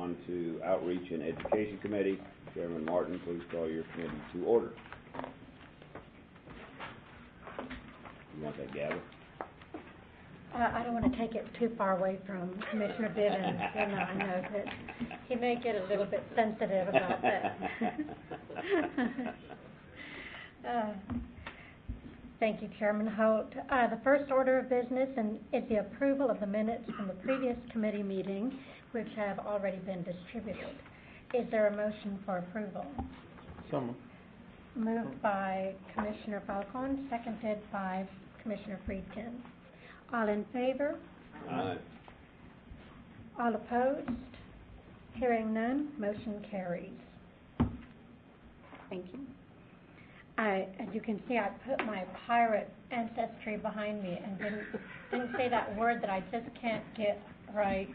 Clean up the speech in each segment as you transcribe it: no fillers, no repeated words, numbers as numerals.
on to Outreach and Education Committee. Chairman Martin, please call your committee to order. You want that gavel? I don't want to take it too far away from Commissioner Bivens. I know that he may get a little bit sensitive about that. Thank you, Chairman Holt. The first order of business is the approval of the minutes from the previous committee meeting, which have already been distributed. Is there a motion for approval? Someone. Moved by Commissioner Falcon, seconded by Commissioner Friedkin. All in favor? Aye. All opposed? Hearing none, motion carries. Thank you. As you can see, I put my pirate ancestry behind me and didn't say that word that I just can't get right.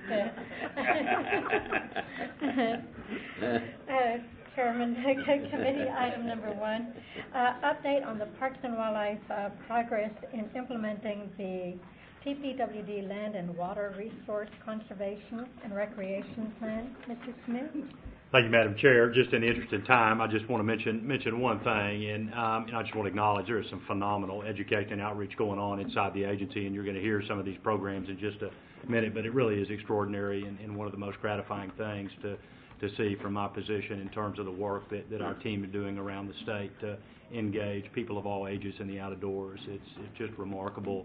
Chairman, committee item number 1, update on the Parks and Wildlife progress in implementing the TPWD Land and Water Resource Conservation and Recreation Plan. Mr. Smith? Thank you, Madam Chair. Just in the interest of time, I just want to mention one thing, and I just want to acknowledge there is some phenomenal education and outreach going on inside the agency, and you're going to hear some of these programs in just a minute, but it really is extraordinary and one of the most gratifying things to see from my position in terms of the work that our team is doing around the state to engage people of all ages in the outdoors. It's just remarkable.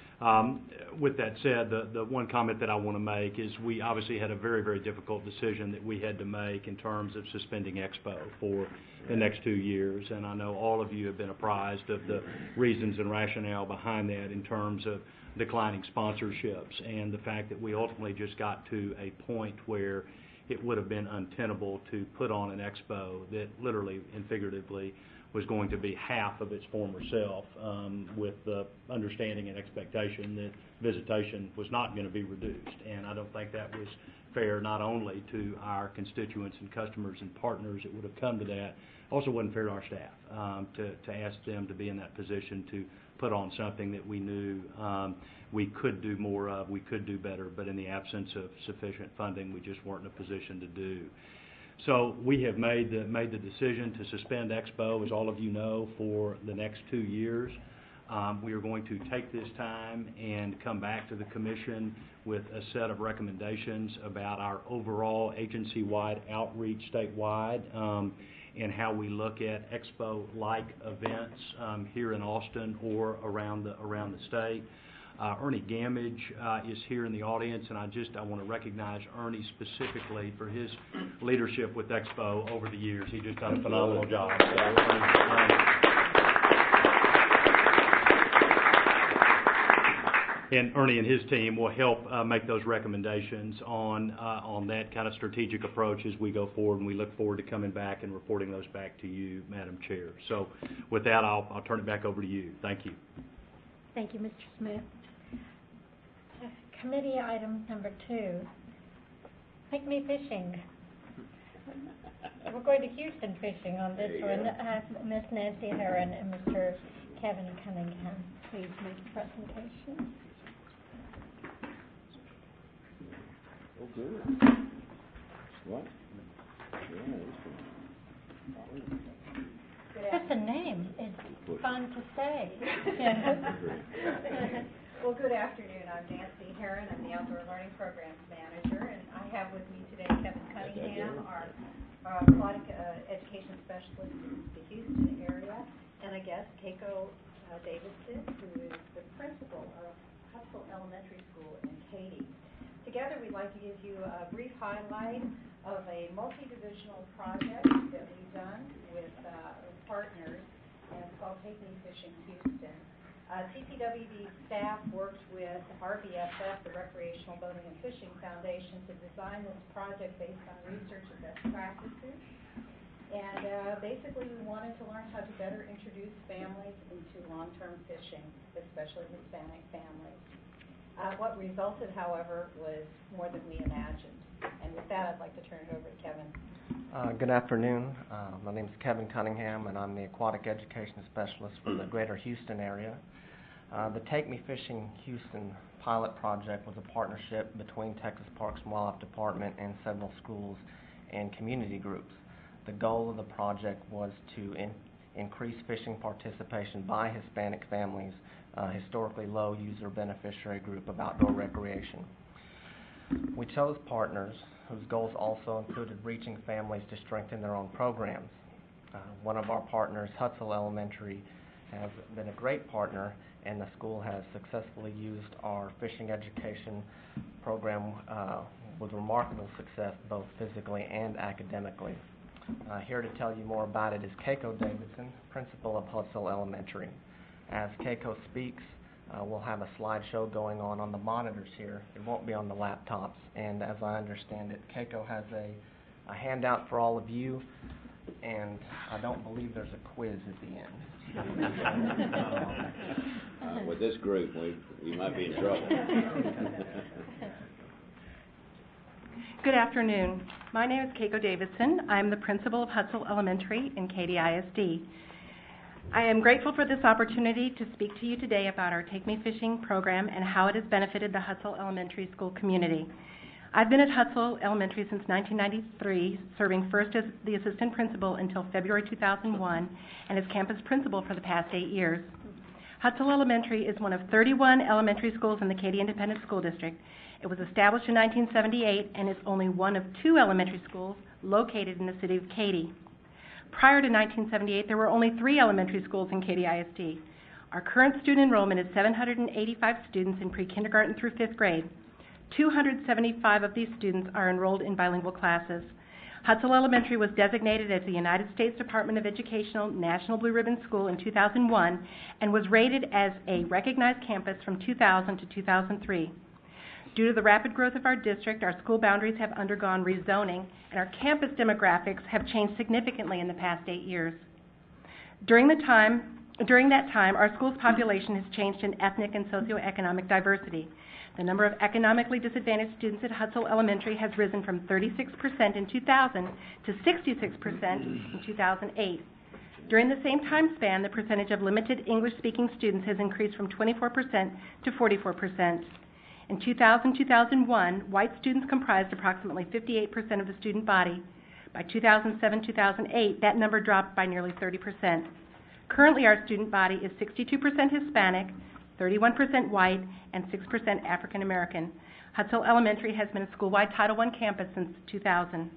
With that said, the one comment that I want to make is we obviously had a very, very difficult decision that we had to make in terms of suspending Expo for the next 2 years, and I know all of you have been apprised of the reasons and rationale behind that in terms of declining sponsorships and the fact that we ultimately just got to a point where it would have been untenable to put on an expo that literally and figuratively was going to be half of its former self, with the understanding and expectation that visitation was not going to be reduced. And I don't think that was fair not only to our constituents and customers and partners that would have come to that, also wasn't fair to our staff to ask them to be in that position to put on something that we knew we could do more of, we could do better, but in the absence of sufficient funding, we just weren't in a position to do. So we have made the decision to suspend Expo, as all of you know, for the next 2 years. We are going to take this time and come back to the Commission with a set of recommendations about our overall agency-wide outreach statewide and how we look at Expo-like events here in Austin or around the state. Ernie Gamage is here in the audience, and I want to recognize Ernie specifically for his leadership with Expo over the years. He just done a phenomenal job. And Ernie and his team will help make those recommendations on that kind of strategic approach as we go forward, and we look forward to coming back and reporting those back to you, Madam Chair. So with that, I'll turn it back over to you. Thank you. Thank you, Mr. Smith. Committee item number 2, Take Me Fishing. We're going to Houston fishing on this one. Ms. Nancy Herron and Mr. Kevin Cunningham, please make a presentation. Oh, good. What? Just the name is fun to say. Well, good afternoon. I'm Nancy Herron. I'm the Outdoor Learning Programs Manager, and I have with me today Kevin Cunningham, our aquatic education specialist in the Houston area, and a guest, Keiko Davidson, who is the principal of Hutzel Elementary School in Katy. Together, we'd like to give you a brief highlight of a multi-divisional project that we've done with partners, and it's called Take Me Fishing Houston. TPWD staff worked with RBFF, the Recreational Boating and Fishing Foundation, to design this project based on research and best practices. And basically, we wanted to learn how to better introduce families into long-term fishing, especially Hispanic families. What resulted, however, was more than we imagined. And with that, I'd like to turn it over to Kevin. Good afternoon. My name is Kevin Cunningham, and I'm the Aquatic Education Specialist for the Greater Houston area. The Take Me Fishing Houston pilot project was a partnership between Texas Parks and Wildlife Department and several schools and community groups. The goal of the project was to increase fishing participation by Hispanic families, historically low user beneficiary group of outdoor recreation. We chose partners whose goals also included reaching families to strengthen their own programs. One of our partners, Hutzell Elementary, has been a great partner, and the school has successfully used our fishing education program with remarkable success, both physically and academically. Here to tell you more about it is Keiko Davidson, principal of Hutzell Elementary. As Keiko speaks, we'll have a slideshow going on the monitors here. It won't be on the laptops. And as I understand it, Keiko has a handout for all of you, and I don't believe there's a quiz at the end. With this group, we might be in trouble. Good afternoon. My name is Keiko Davidson. I'm the principal of Hutzell Elementary in Katy ISD. I am grateful for this opportunity to speak to you today about our Take Me Fishing program and how it has benefited the Hutzell Elementary School community. I've been at Hutzell Elementary since 1993, serving first as the assistant principal until February 2001 and as campus principal for the past 8 years. Hutzell Elementary is one of 31 elementary schools in the Katy Independent School District. It was established in 1978 and is only one of 2 elementary schools located in the city of Katy. Prior to 1978, there were only 3 elementary schools in Katy ISD. Our current student enrollment is 785 students in pre-kindergarten through 5th grade. 275 of these students are enrolled in bilingual classes. Hutzell Elementary was designated as the United States Department of Educational National Blue Ribbon School in 2001 and was rated as a recognized campus from 2000 to 2003. Due to the rapid growth of our district, our school boundaries have undergone rezoning, and our campus demographics have changed significantly in the past 8 years. During that time, our school's population has changed in ethnic and socioeconomic diversity. The number of economically disadvantaged students at Hutzell Elementary has risen from 36% in 2000 to 66% in 2008. During the same time span, the percentage of limited English-speaking students has increased from 24% to 44%. In 2000-2001, white students comprised approximately 58% of the student body. By 2007-2008, that number dropped by nearly 30%. Currently, our student body is 62% Hispanic, 31% white, and 6% African American. Hutzell Elementary has been a school-wide Title I campus since 2000.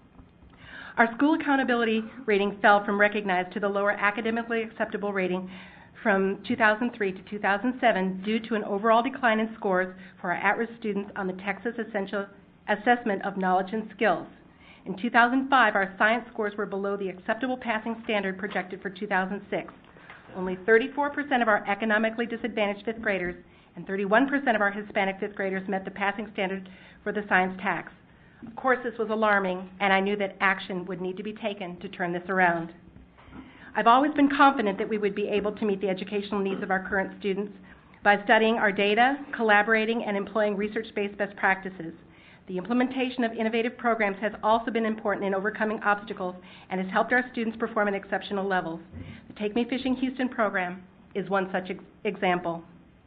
Our school accountability rating fell from recognized to the lower academically acceptable rating from 2003 to 2007 due to an overall decline in scores for our at-risk students on the Texas Essential Assessment of Knowledge and Skills. In 2005, our science scores were below the acceptable passing standard projected for 2006. Only 34% of our economically disadvantaged 5th graders and 31% of our Hispanic 5th graders met the passing standard for the science tax. Of course, this was alarming, and I knew that action would need to be taken to turn this around. I've always been confident that we would be able to meet the educational needs of our current students by studying our data, collaborating, and employing research-based best practices. The implementation of innovative programs has also been important in overcoming obstacles and has helped our students perform at exceptional levels. The Take Me Fishing Houston program is one such example.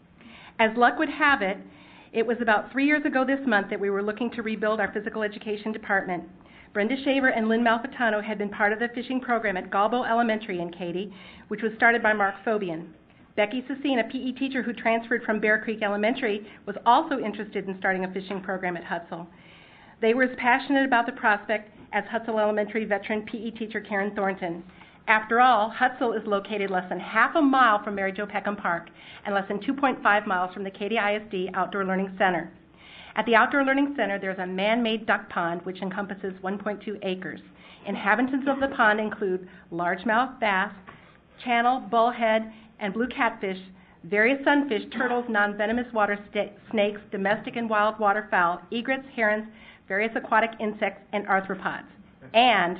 As luck would have it, it was about 3 years ago this month that we were looking to rebuild our physical education department. Brenda Shaver and Lynn Malfitano had been part of the fishing program at Galbo Elementary in Katy, which was started by Mark Fobian. Becky Cecine, a PE teacher who transferred from Bear Creek Elementary, was also interested in starting a fishing program at Hutzell. They were as passionate about the prospect as Hutzell Elementary veteran PE teacher Karen Thornton. After all, Hutzell is located less than half a mile from Mary Jo Peckham Park and less than 2.5 miles from the Katy ISD Outdoor Learning Center. At the Outdoor Learning Center, there's a man-made duck pond which encompasses 1.2 acres. Inhabitants of the pond include largemouth bass, channel, bullhead, and blue catfish, various sunfish, turtles, non-venomous water snakes, domestic and wild waterfowl, egrets, herons, various aquatic insects, and arthropods. And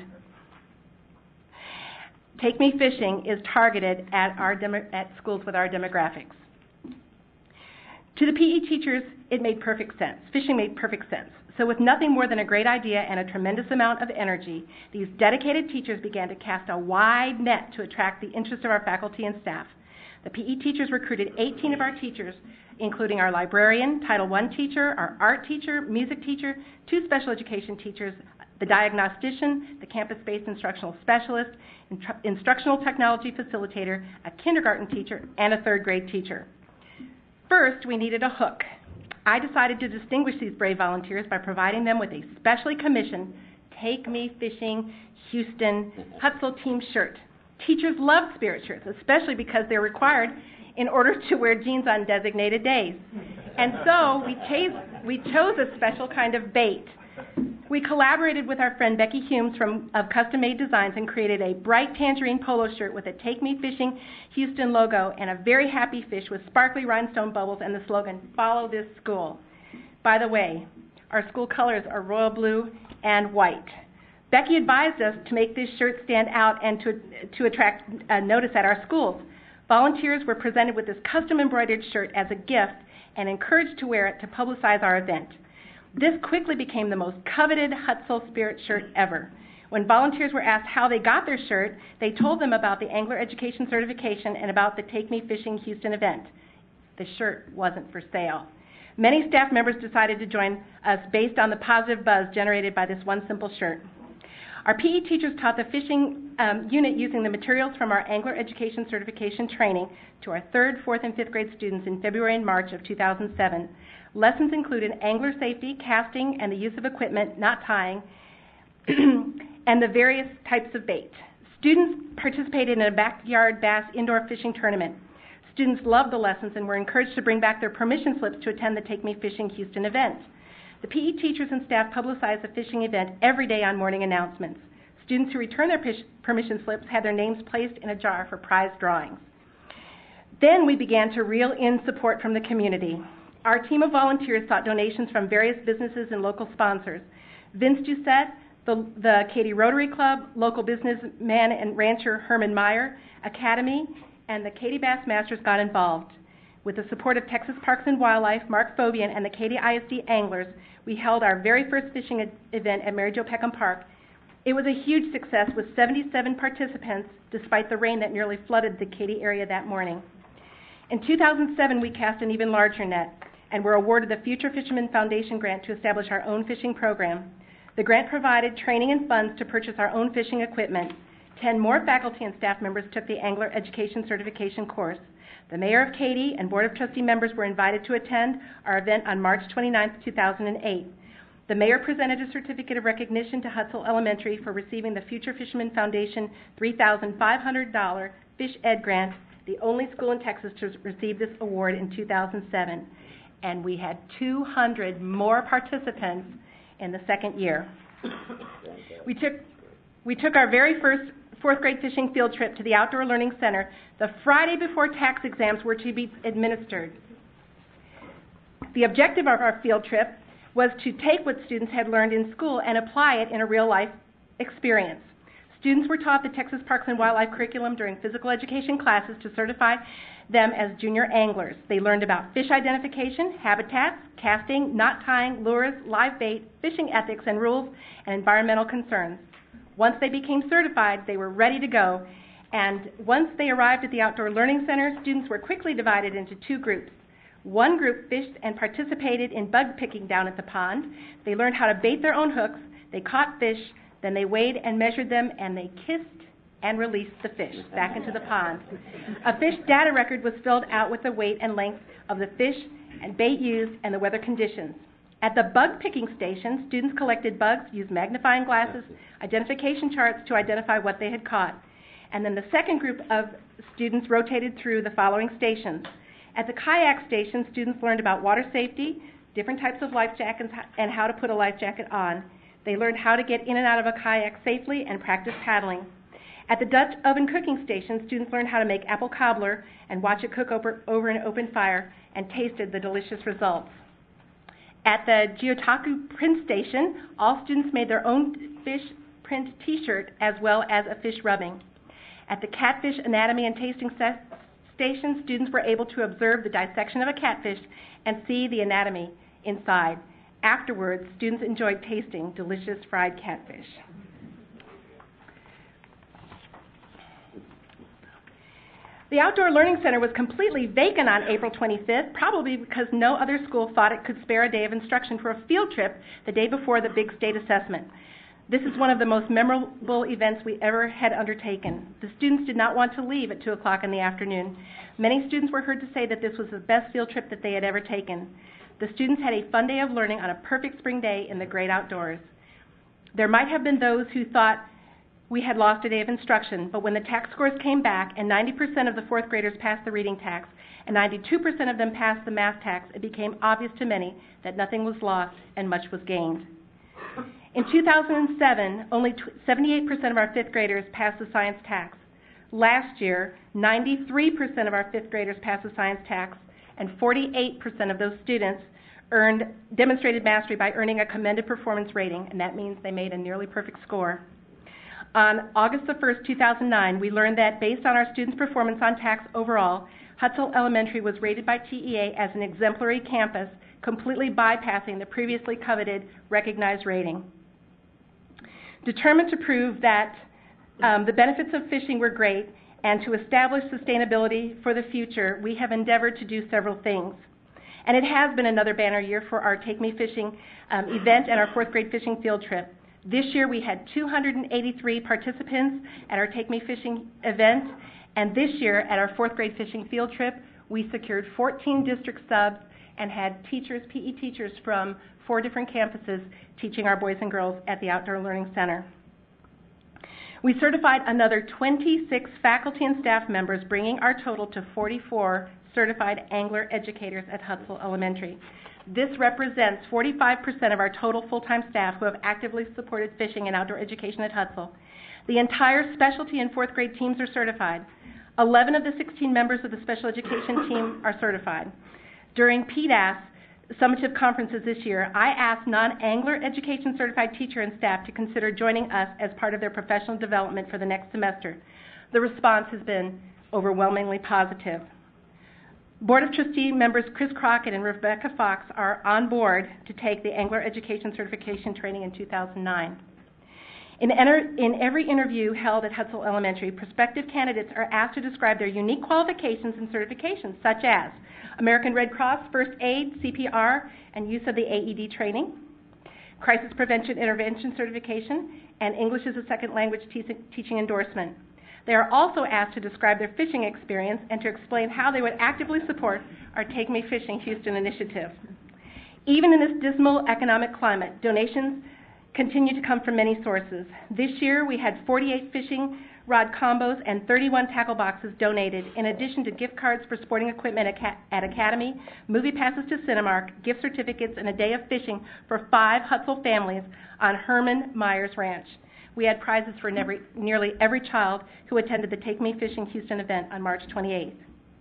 Take Me Fishing is targeted at schools with our demographics. To the PE teachers, it made perfect sense. Fishing made perfect sense. So with nothing more than a great idea and a tremendous amount of energy, these dedicated teachers began to cast a wide net to attract the interest of our faculty and staff. The PE teachers recruited 18 of our teachers, including our librarian, Title I teacher, our art teacher, music teacher, 2 special education teachers, the diagnostician, the campus-based instructional specialist, instructional technology facilitator, a kindergarten teacher, and a 3rd grade teacher. First, we needed a hook. I decided to distinguish these brave volunteers by providing them with a specially commissioned Take Me Fishing Houston Hutzel Team shirt. Teachers love spirit shirts, especially because they're required in order to wear jeans on designated days. And so we chose a special kind of bait. We collaborated with our friend Becky Humes of Custom Made Designs and created a bright tangerine polo shirt with a Take Me Fishing Houston logo and a very happy fish with sparkly rhinestone bubbles and the slogan, Follow This School. By the way, our school colors are royal blue and white. Becky advised us to make this shirt stand out and to attract notice at our schools. Volunteers were presented with this custom embroidered shirt as a gift and encouraged to wear it to publicize our event. This quickly became the most coveted Hutzel Spirit shirt ever. When volunteers were asked how they got their shirt, they told them about the Angler Education Certification and about the Take Me Fishing Houston event. The shirt wasn't for sale. Many staff members decided to join us based on the positive buzz generated by this one simple shirt. Our PE teachers taught the fishing unit using the materials from our Angler Education Certification training to our 3rd, 4th, and 5th grade students in February and March of 2007. Lessons included angler safety, casting, and the use of equipment, not tying, and the various types of bait. Students participated in a backyard bass indoor fishing tournament. Students loved the lessons and were encouraged to bring back their permission slips to attend the Take Me Fishing Houston event. The PE teachers and staff publicized the fishing event every day on morning announcements. Students who returned their permission slips had their names placed in a jar for prize drawings. Then we began to reel in support from the community. Our team of volunteers sought donations from various businesses and local sponsors. Vince Doucette, the Katy Rotary Club, local businessman and rancher Herman Meyer, Academy, and the Katy Bass Masters got involved. With the support of Texas Parks and Wildlife, Mark Fobian, and the Katy ISD Anglers, we held our very first fishing event at Mary Jo Peckham Park. It was a huge success with 77 participants, despite the rain that nearly flooded the Katy area that morning. In 2007, we cast an even larger net and were awarded the Future Fishermen Foundation grant to establish our own fishing program. The grant provided training and funds to purchase our own fishing equipment. 10 more faculty and staff members took the Angler Education Certification course. The Mayor of Katy and Board of Trustee members were invited to attend our event on March 29, 2008. The Mayor presented a certificate of recognition to Hutzel Elementary for receiving the Future Fishermen Foundation $3,500 Fish Ed grant, the only school in Texas to receive this award in 2007. And we had 200 more participants in the second year. We took our very first 4th grade fishing field trip to the Outdoor Learning Center the Friday before tax exams were to be administered. The objective of our field trip was to take what students had learned in school and apply it in a real-life experience. Students were taught the Texas Parks and Wildlife curriculum during physical education classes to certify them as junior anglers. They learned about fish identification, habitats, casting, knot tying, lures, live bait, fishing ethics and rules, and environmental concerns. Once they became certified, they were ready to go, and once they arrived at the Outdoor Learning Center, students were quickly divided into 2 groups. One group fished and participated in bug picking down at the pond. They learned how to bait their own hooks, they caught fish, then they weighed and measured them, and they kissed and released the fish back into the pond. A fish data record was filled out with the weight and length of the fish and bait used and the weather conditions. At the bug picking station, students collected bugs, used magnifying glasses, identification charts to identify what they had caught. And then the second group of students rotated through the following stations. At the kayak station, students learned about water safety, different types of life jackets, and how to put a life jacket on. They learned how to get in and out of a kayak safely and practice paddling. At the Dutch oven cooking station, students learned how to make apple cobbler and watch it cook over an open fire and tasted the delicious results. At the Gyotaku print station, all students made their own fish print t-shirt as well as a fish rubbing. At the catfish anatomy and tasting station, students were able to observe the dissection of a catfish and see the anatomy inside. Afterwards, students enjoyed tasting delicious fried catfish. The Outdoor Learning Center was completely vacant on April 25th, probably because no other school thought it could spare a day of instruction for a field trip the day before the big state assessment. This is one of the most memorable events we ever had undertaken. The students did not want to leave at 2 o'clock in the afternoon. Many students were heard to say that this was the best field trip that they had ever taken. The students had a fun day of learning on a perfect spring day in the great outdoors. There might have been those who thought we had lost a day of instruction, but when the tax scores came back and 90% of the fourth graders passed the reading tax and 92% of them passed the math tax, it became obvious to many that nothing was lost and much was gained. In 2007, only 78% of our fifth graders passed the science tax. Last year, 93% of our fifth graders passed the science tax, and 48% of those students demonstrated mastery by earning a commended performance rating, and that means they made a nearly perfect score. On August the 1st, 2009, we learned that based on our students' performance on tax overall, Hutzell Elementary was rated by TEA as an exemplary campus, completely bypassing the previously coveted recognized rating. Determined to prove that the benefits of fishing were great and to establish sustainability for the future, we have endeavored to do several things. And it has been another banner year for our Take Me Fishing event and our fourth grade fishing field trip. This year we had 283 participants at our Take Me Fishing event, and this year at our fourth grade fishing field trip, we secured 14 district subs and had teachers, PE teachers from 4 different campuses teaching our boys and girls at the Outdoor Learning Center. We certified another 26 faculty and staff members, bringing our total to 44 certified angler educators at Hutzell Elementary. This represents 45% of our total full-time staff who have actively supported fishing and outdoor education at Hutzell. The entire specialty and fourth grade teams are certified. 11 of the 16 members of the special education team are certified. During PDAS summative conferences this year, I asked non-angler education certified teacher and staff to consider joining us as part of their professional development for the next semester. The response has been overwhelmingly positive. Board of Trustee members Chris Crockett and Rebecca Fox are on board to take the Angler Education Certification Training in 2009. In every interview held at Hutzell Elementary, prospective candidates are asked to describe their unique qualifications and certifications, such as American Red Cross, First Aid, CPR, and use of the AED training, Crisis Prevention Intervention Certification, and English as a Second Language teaching endorsement. They are also asked to describe their fishing experience and to explain how they would actively support our Take Me Fishing Houston initiative. Even in this dismal economic climate, donations continue to come from many sources. This year, we had 48 fishing rod combos and 31 tackle boxes donated, in addition to gift cards for sporting equipment at Academy, movie passes to Cinemark, gift certificates, and a day of fishing for 5 Hutzell families on Herman Myers Ranch. We had prizes for nearly every child who attended the Take Me Fishing Houston event on March 28th.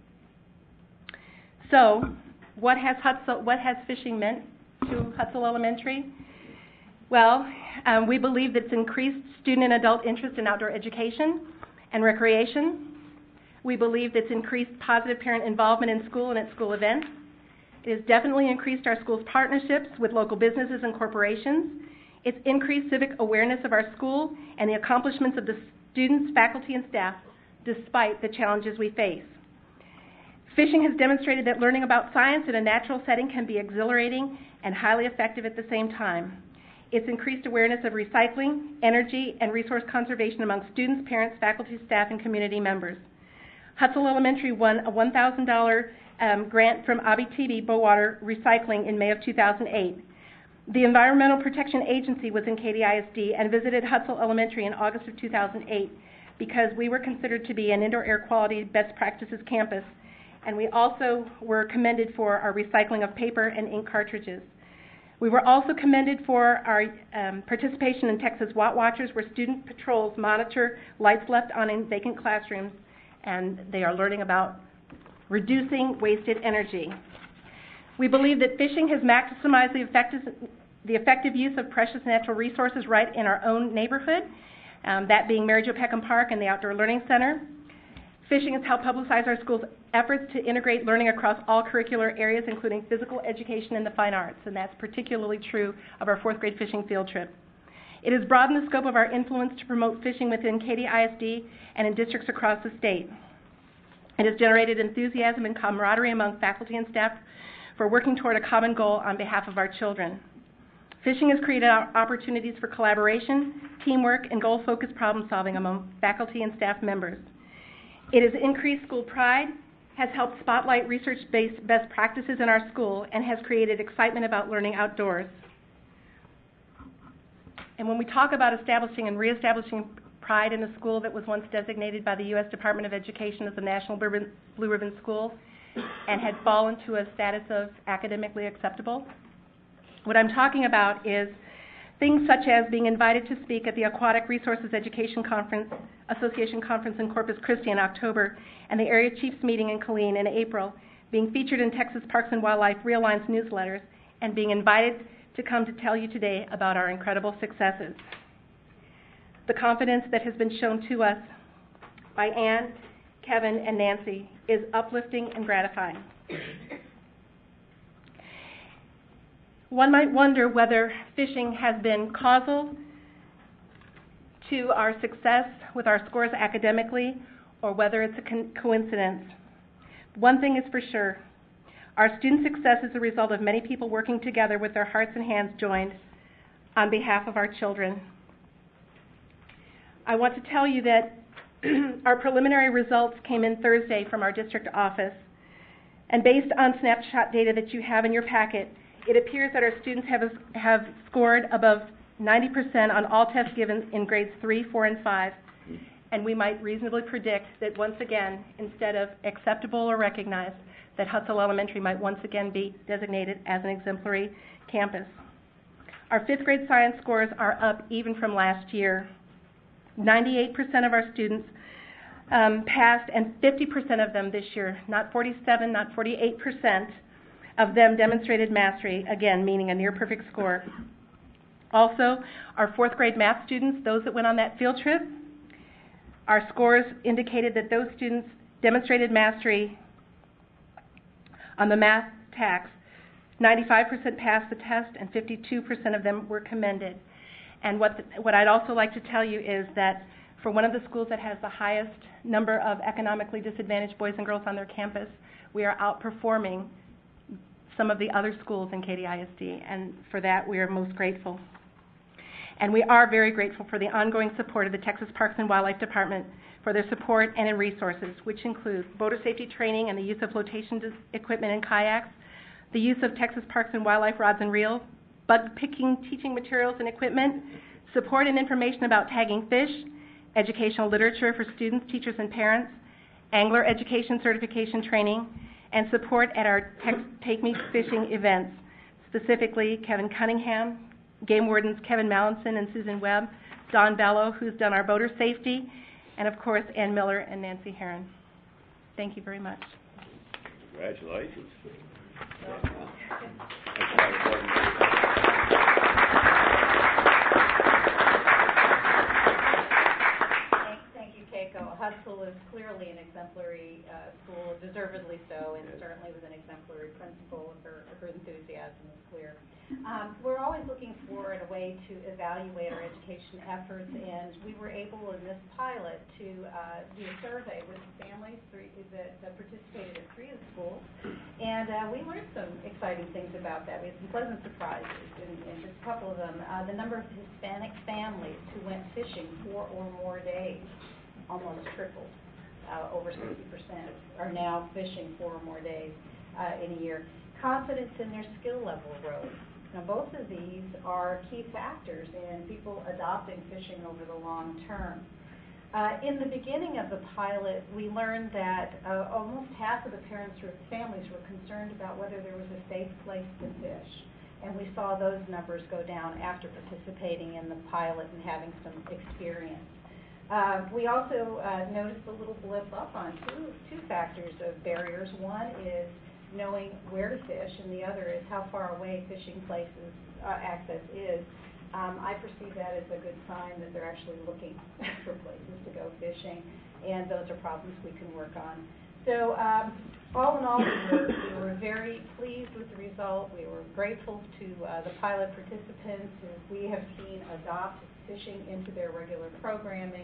So, what has fishing meant to Hutzell Elementary? Well, we believe that it's increased student and adult interest in outdoor education and recreation. We believe that it's increased positive parent involvement in school and at school events. It has definitely increased our school's partnerships with local businesses and corporations. It's increased civic awareness of our school and the accomplishments of the students, faculty, and staff, despite the challenges we face. Fishing has demonstrated that learning about science in a natural setting can be exhilarating and highly effective at the same time. It's increased awareness of recycling, energy, and resource conservation among students, parents, faculty, staff, and community members. Hutzell Elementary won a $1,000 grant from Abitibi Bowater Recycling in May of 2008. The Environmental Protection Agency was in Katy ISD and visited Hutzell Elementary in August of 2008 because we were considered to be an indoor air quality best practices campus, and we also were commended for our recycling of paper and ink cartridges. We were also commended for our participation in Texas Watt Watchers, where student patrols monitor lights left on in vacant classrooms, and they are learning about reducing wasted energy. We believe that fishing has maximized the effective use of precious natural resources right in our own neighborhood, that being Mary Jo Peckham Park and the Outdoor Learning Center. Fishing has helped publicize our school's efforts to integrate learning across all curricular areas, including physical education and the fine arts, and that's particularly true of our fourth grade fishing field trip. It has broadened the scope of our influence to promote fishing within Katy ISD and in districts across the state. It has generated enthusiasm and camaraderie among faculty and staff for working toward a common goal on behalf of our children. Fishing has created opportunities for collaboration, teamwork, and goal-focused problem-solving among faculty and staff members. It has increased school pride, has helped spotlight research-based best practices in our school, and has created excitement about learning outdoors. And when we talk about establishing and reestablishing pride in a school that was once designated by the U.S. Department of Education as a National Blue Ribbon School and had fallen to a status of academically acceptable, what I'm talking about is things such as being invited to speak at the Aquatic Resources Education Association Conference in Corpus Christi in October and the Area Chiefs Meeting in Killeen in April, being featured in Texas Parks and Wildlife Realigned's newsletters, and being invited to come to tell you today about our incredible successes. The confidence that has been shown to us by Ann, Kevin, and Nancy is uplifting and gratifying. One might wonder whether fishing has been causal to our success with our scores academically or whether it's a coincidence. One thing is for sure. Our student success is a result of many people working together with their hearts and hands joined on behalf of our children. I want to tell you that our preliminary results came in Thursday from our district office, and based on snapshot data that you have in your packet, it appears that our students have scored above 90% on all tests given in grades 3, 4, and 5, and we might reasonably predict that once again, instead of acceptable or recognized, that Hutzel Elementary might once again be designated as an exemplary campus. Our 5th grade science scores are up even from last year. 98% of our students passed, and 50% of them this year, not 47, not 48%, of them demonstrated mastery, again, meaning a near-perfect score. Also, our 4th grade math students, those that went on that field trip, our scores indicated that those students demonstrated mastery on the math tax. 95% passed the test, and 52% of them were commended. And what I'd also like to tell you is that for one of the schools that has the highest number of economically disadvantaged boys and girls on their campus, we are outperforming some of the other schools in Katy ISD, and for that we are most grateful. And we are very grateful for the ongoing support of the Texas Parks and Wildlife Department for their support and in resources, which include boater safety training and the use of flotation equipment and kayaks, the use of Texas Parks and Wildlife rods and reels, bug picking teaching materials and equipment, support and information about tagging fish, educational literature for students, teachers, and parents, angler education certification training, and support at our Take Me Fishing events, specifically Kevin Cunningham, Game Wardens Kevin Mallinson and Susan Webb, Don Bello, who's done our boater safety, and of course Ann Miller and Nancy Heron. Thank you very much. Congratulations. Thank you, Keiko. Hutzel is clearly an exemplary school, deservedly so, and certainly with an exemplary principal. Her enthusiasm is clear. We're always looking for a way to evaluate our education efforts, and we were able in this pilot to do a survey with families that participated at 3 of the schools, and we learned some exciting things about that. We had some pleasant surprises in just a couple of them. The number of Hispanic families who went fishing 4 or more days almost tripled. Over 60% are now fishing 4 or more days in a year. Confidence in their skill level rose. Now, both of these are key factors in people adopting fishing over the long term. In the beginning of the pilot, we learned that almost half of the parents or families were concerned about whether there was a safe place to fish. And we saw those numbers go down after participating in the pilot and having some experience. We also noticed a little blip up on two factors of barriers. One is knowing where to fish, and the other is how far away fishing places access is. I perceive that as a good sign that they're actually looking for places to go fishing, and those are problems we can work on. So all in all, we were very pleased with the result. We were grateful to the pilot participants who we have seen adopt fishing into their regular programming,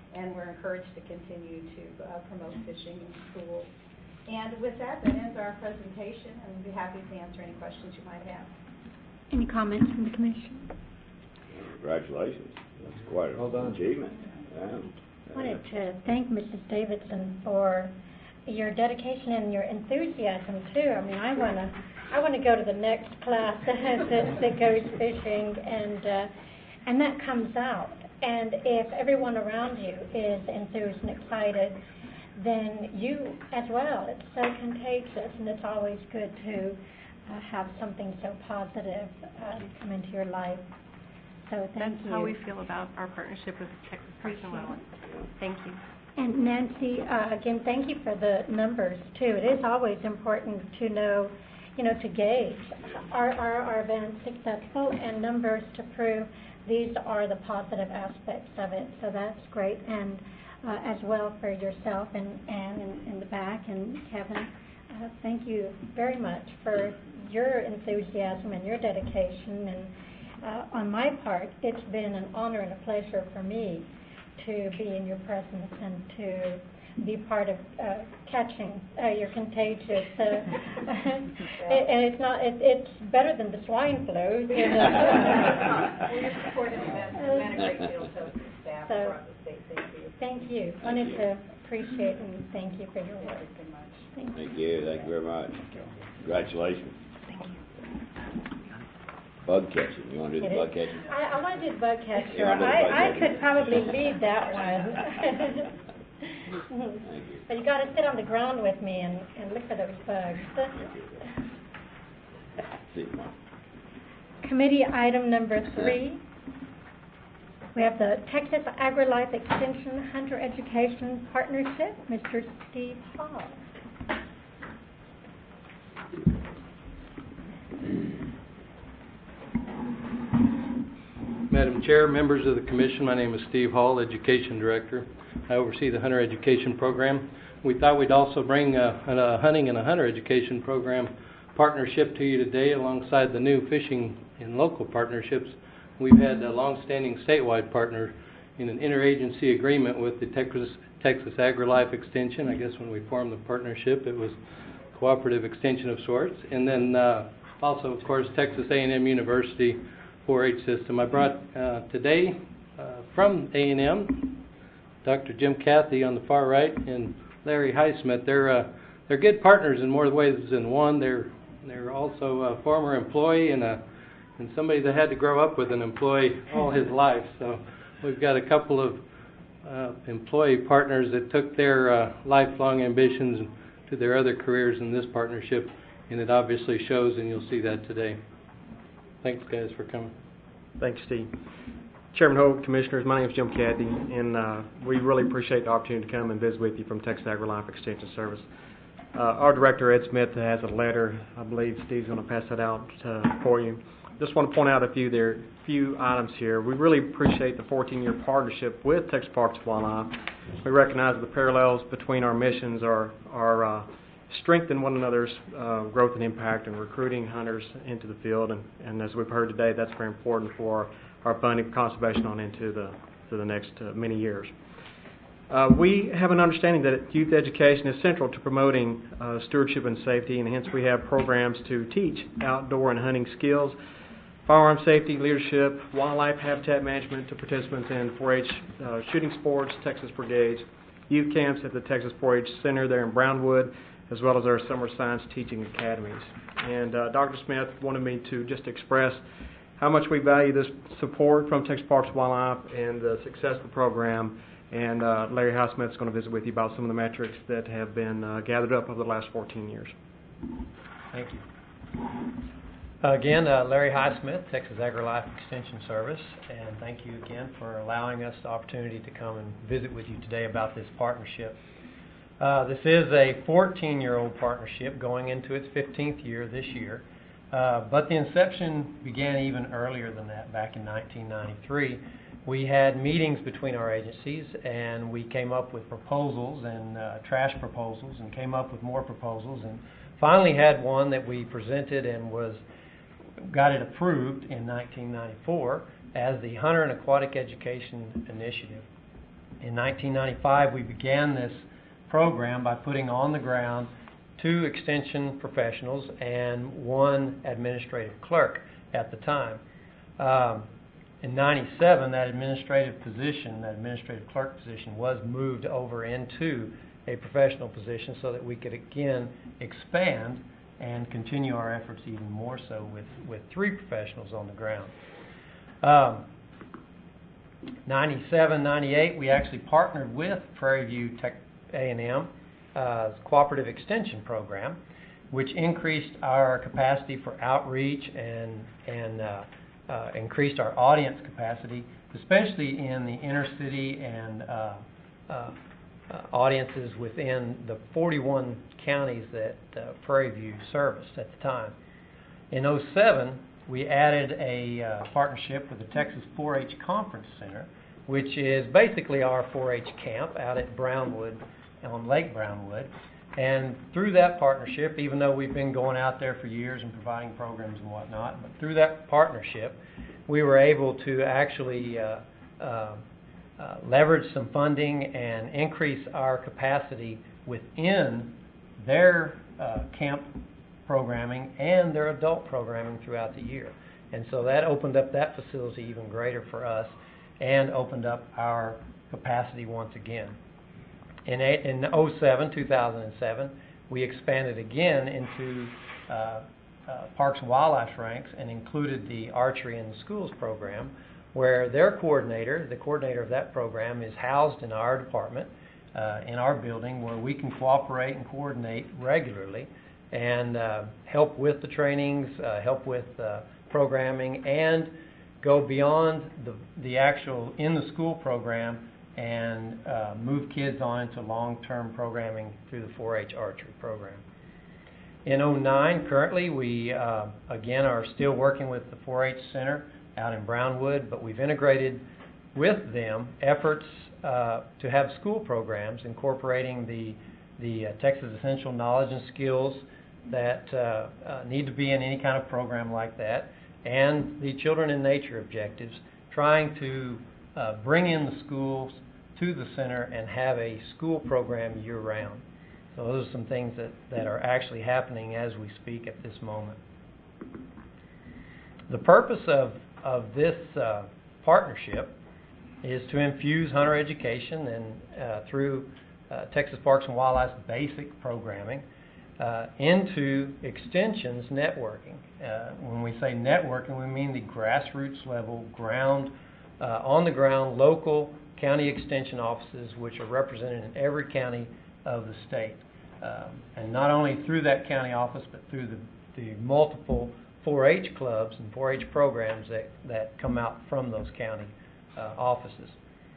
and we're encouraged to continue to promote fishing in schools. And with that ends our presentation, and we'll be happy to answer any questions you might have. Any comments from the commission? Congratulations. That's quite an achievement. I wanted to thank Mrs. Davidson for your dedication and your enthusiasm too. I mean, I want to go to the next class that goes fishing, and that comes out. And if everyone around you is enthused and excited, then you as well. It's so contagious, and it's always good to have something so positive come into your life. So thank you. That's how we feel about our partnership with Texas Parks and Wildlife. Thank you. And Nancy, again, thank you for the numbers too. It is always important to know, to gauge are events successful, and numbers to prove these are the positive aspects of it. So that's great, and as well for yourself and Ann in the back and Kevin. Thank you very much for your enthusiasm and your dedication. And on my part, it's been an honor and a pleasure for me to be in your presence and to be part of catching your contagious. And it's better than the swine flu. We have supported events and met a great deal, so the staff throughout the state. Thank you. Wanted to appreciate and thank you for your work. Thank you. Thank you very much. Congratulations. Thank you. Bug catching. You want to do the bug catching? I want to do the bug catcher. You wanna do the bug I catching? could probably lead that one. Thank you. But you got to sit on the ground with me and look for those bugs. See you, Mark. Committee item number 3. We have the Texas AgriLife Extension Hunter Education Partnership. Mr. Steve Hall. Madam Chair, members of the Commission, my name is Steve Hall, Education Director. I oversee the Hunter Education Program. We thought we'd also bring a hunting and a hunter education program partnership to you today alongside the new fishing and local partnerships. We've had a long-standing statewide partner in an interagency agreement with the Texas AgriLife Extension. I guess when we formed the partnership, it was a cooperative extension of sorts. And then also, of course, Texas A&M University 4-H system. I brought today from A&M Dr. Jim Cathy on the far right and Larry Highsmith. They're good partners in more ways than one. They're also a former employee and somebody that had to grow up with an employee all his life. So we've got a couple of employee partners that took their lifelong ambitions to their other careers in this partnership, and it obviously shows, and you'll see that today. Thanks, guys, for coming. Thanks, Steve. Chairman Hogue, Commissioners, my name is Jim Cathy, and we really appreciate the opportunity to come and visit with you from Texas AgriLife Extension Service. Our Director, Ed Smith, has a letter. I believe Steve's going to pass that out for you. Just want to point out a few items here. We really appreciate the 14-year partnership with Texas Parks and Wildlife. We recognize the parallels between our missions are strengthen one another's growth and impact and recruiting hunters into the field. And as we've heard today, that's very important for our funding for conservation on into the next many years. We have an understanding that youth education is central to promoting stewardship and safety, and hence we have programs to teach outdoor and hunting skills, firearm safety, leadership, wildlife habitat management to participants in 4-H shooting sports, Texas Brigades, youth camps at the Texas 4-H Center there in Brownwood, as well as our summer science teaching academies. And Dr. Smith wanted me to just express how much we value this support from Texas Parks and Wildlife and the success of the program. And Larry Highsmith is going to visit with you about some of the metrics that have been gathered up over the last 14 years. Thank you. Again, Larry Highsmith, Texas AgriLife Extension Service, and thank you again for allowing us the opportunity to come and visit with you today about this partnership. This is a 14-year-old partnership going into its 15th year this year, but the inception began even earlier than that, back in 1993. We had meetings between our agencies, and we came up with proposals and trash proposals, and came up with more proposals, and finally had one that we presented and got it approved in 1994 as the Hunter and Aquatic Education Initiative. In 1995, we began this program by putting on the ground 2 extension professionals and 1 administrative clerk at the time. In 97, that administrative clerk position was moved over into a professional position so that we could again expand and continue our efforts even more so with 3 professionals on the ground. 97, 98, we actually partnered with Prairie View Tech A&M Cooperative Extension Program, which increased our capacity for outreach and increased our audience capacity, especially in the inner city and audiences within the 41 counties that Prairie View serviced at the time. In 07, we added a partnership with the Texas 4-H Conference Center, which is basically our 4-H camp out at Brownwood, on Lake Brownwood. And through that partnership, even though we've been going out there for years and providing programs and whatnot, but through that partnership, we were able to actually leverage some funding and increase our capacity within their camp programming and their adult programming throughout the year. And so that opened up that facility even greater for us and opened up our capacity once again. In 2007, we expanded again into Parks and Wildlife ranks and included the Archery in the Schools program, where their coordinator, the coordinator of that program, is housed in our department, in our building, where we can cooperate and coordinate regularly and help with the trainings, help with programming, and go beyond the actual in-the-school program and move kids on into long-term programming through the 4-H archery program. In 09, currently, we again are still working with the 4-H Center out in Brownwood, but we've integrated with them efforts to have school programs incorporating the Texas Essential Knowledge and Skills that need to be in any kind of program like that, and the Children in Nature objectives, trying to bring in the schools to the center and have a school program year-round. So those are some things that are actually happening as we speak at this moment. The purpose of this partnership is to infuse hunter education and through Texas Parks and Wildlife's basic programming into extensions networking. When we say networking, we mean the grassroots level, on-the-ground, local county extension offices, which are represented in every county of the state. And not only through that county office, but through the multiple 4-H clubs and 4-H programs that come out from those county offices.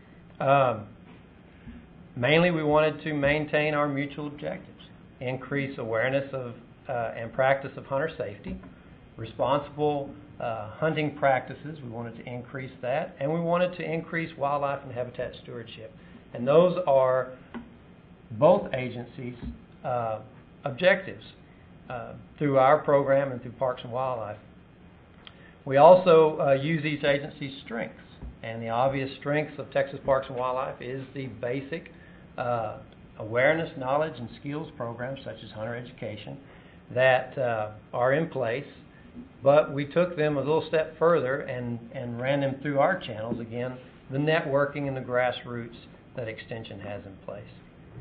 Mainly, we wanted to maintain our mutual objectives, increase awareness of and practice of hunter safety, responsible hunting practices. We wanted to increase that, and we wanted to increase wildlife and habitat stewardship. And those are both agencies' objectives through our program and through Parks and Wildlife. We also use each agency's strengths, and the obvious strengths of Texas Parks and Wildlife is the basic awareness, knowledge, and skills programs such as hunter education that are in place, but we took them a little step further and ran them through our channels, again, the networking and the grassroots that Extension has in place.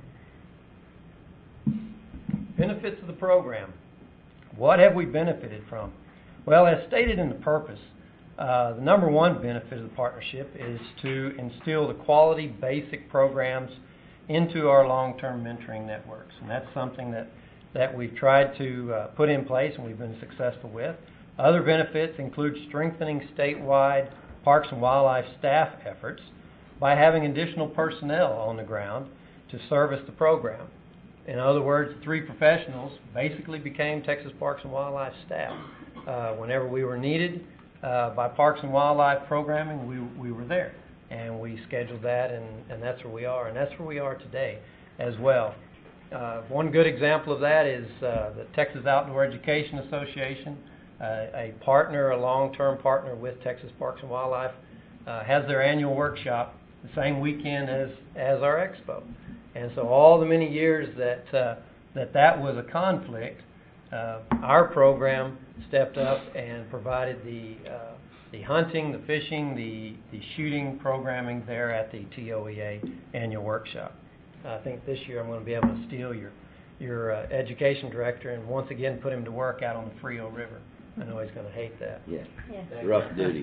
Benefits of the program. What have we benefited from? Well, as stated in the purpose, the number one benefit of the partnership is to instill the quality basic programs into our long-term mentoring networks. And that's something that we've tried to put in place and we've been successful with. Other benefits include strengthening statewide Parks and Wildlife staff efforts by having additional personnel on the ground to service the program. In other words, 3 professionals basically became Texas Parks and Wildlife staff. Whenever we were needed by Parks and Wildlife programming, we were there. And we scheduled that, and that's where we are. And that's where we are today as well. One good example of that is the Texas Outdoor Education Association, a partner, a long-term partner with Texas Parks and Wildlife, has their annual workshop the same weekend as our expo. And so all the many years that was a conflict, our program stepped up and provided the hunting, the fishing, the shooting programming there at the TOEA annual workshop. I think this year I'm going to be able to steal your education director and once again put him to work out on the Frio River. I know he's going to hate that. Yeah. Yeah. Rough duty.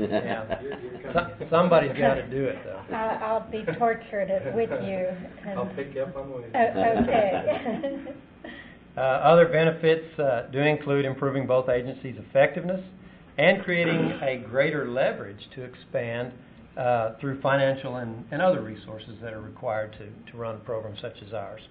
Yeah. Somebody's got to do it, though. I'll be tortured with you. I'll pick you up on the way. Okay. Other benefits do include improving both agencies' effectiveness and creating a greater leverage to expand through financial and other resources that are required to run a program such as ours.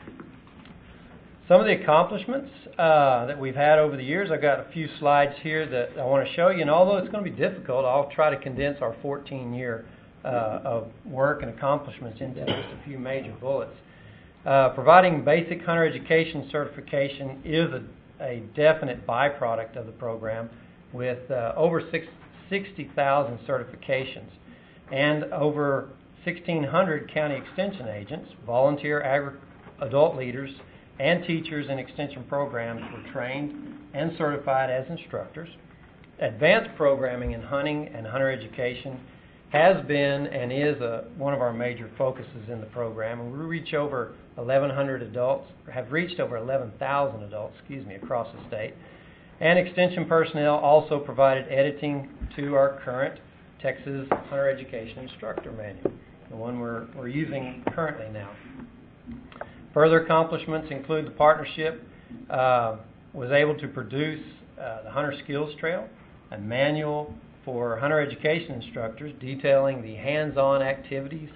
Some of the accomplishments that we've had over the years, I've got a few slides here that I want to show you, and although it's going to be difficult, I'll try to condense our 14-year of work and accomplishments into just a few major bullets. Providing basic hunter education certification is a definite byproduct of the program with over 60,000 certifications and over 1,600 county extension agents, volunteer adult leaders, and teachers in extension programs were trained and certified as instructors. Advanced programming in hunting and hunter education has been and is one of our major focuses in the program, and we reach over 1,100 adults, have reached over 11,000 adults, across the state. And extension personnel also provided editing to our current Texas Hunter Education Instructor Manual, the one we're using currently now. Further accomplishments include the partnership was able to produce the Hunter Skills Trail, a manual for hunter education instructors detailing the hands-on activities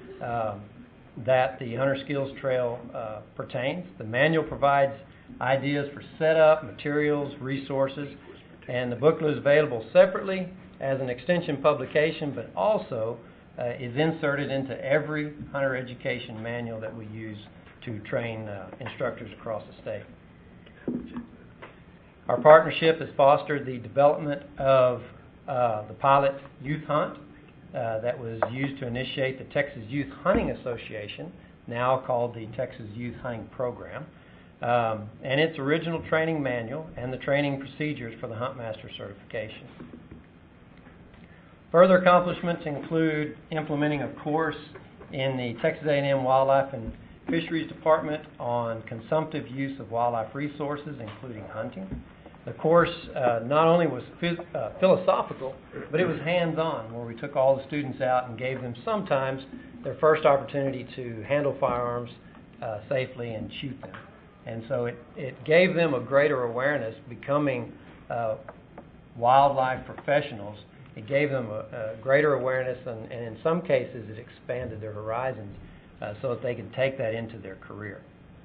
that the Hunter Skills Trail pertains. The manual provides ideas for setup, materials, resources, and the booklet is available separately as an extension publication, but also is inserted into every hunter education manual that we use to train instructors across the state. Our partnership has fostered the development of the pilot youth hunt that was used to initiate the Texas Youth Hunting Association, now called the Texas Youth Hunting Program, and its original training manual and the training procedures for the Huntmaster certification. Further accomplishments include implementing a course in the Texas A&M Wildlife and Fisheries Department on consumptive use of wildlife resources, including hunting. The course not only was philosophical, but it was hands-on, where we took all the students out and gave them sometimes their first opportunity to handle firearms safely and shoot them. And so it gave them a greater awareness, becoming wildlife professionals. It gave them a greater awareness, and in some cases it expanded their horizons so that they could take that into their career.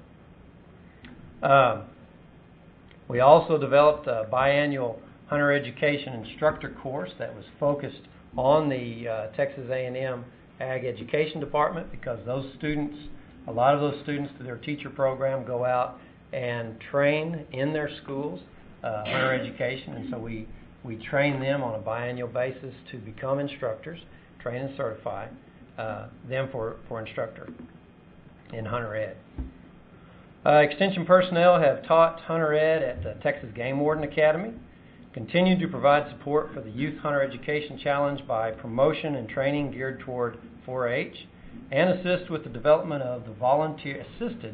We also developed a biannual hunter education instructor course that was focused on the Texas A&M Ag Education Department, because those students, a lot of those students through their teacher program go out and train in their schools, hunter education, and so we train them on a biannual basis to become instructors, train and certify them for instructor in hunter ed. Extension personnel have taught hunter ed at the Texas Game Warden Academy, continue to provide support for the Youth Hunter Education Challenge by promotion and training geared toward 4-H, and assisted with the development of the volunteer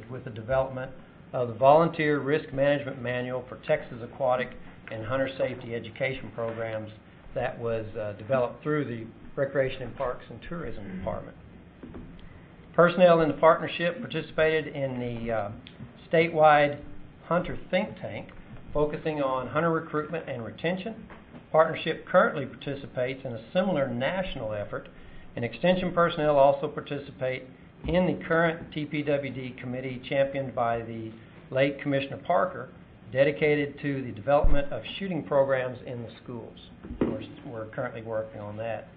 risk management manual for Texas aquatic and hunter safety education programs that was developed through the Recreation and Parks and Tourism Department. Personnel in the partnership participated in the statewide hunter think tank focusing on hunter recruitment and retention. Partnership currently participates in a similar national effort, and extension personnel also participate in the current TPWD committee championed by the late Commissioner Parker, dedicated to the development of shooting programs in the schools. We're currently working on that.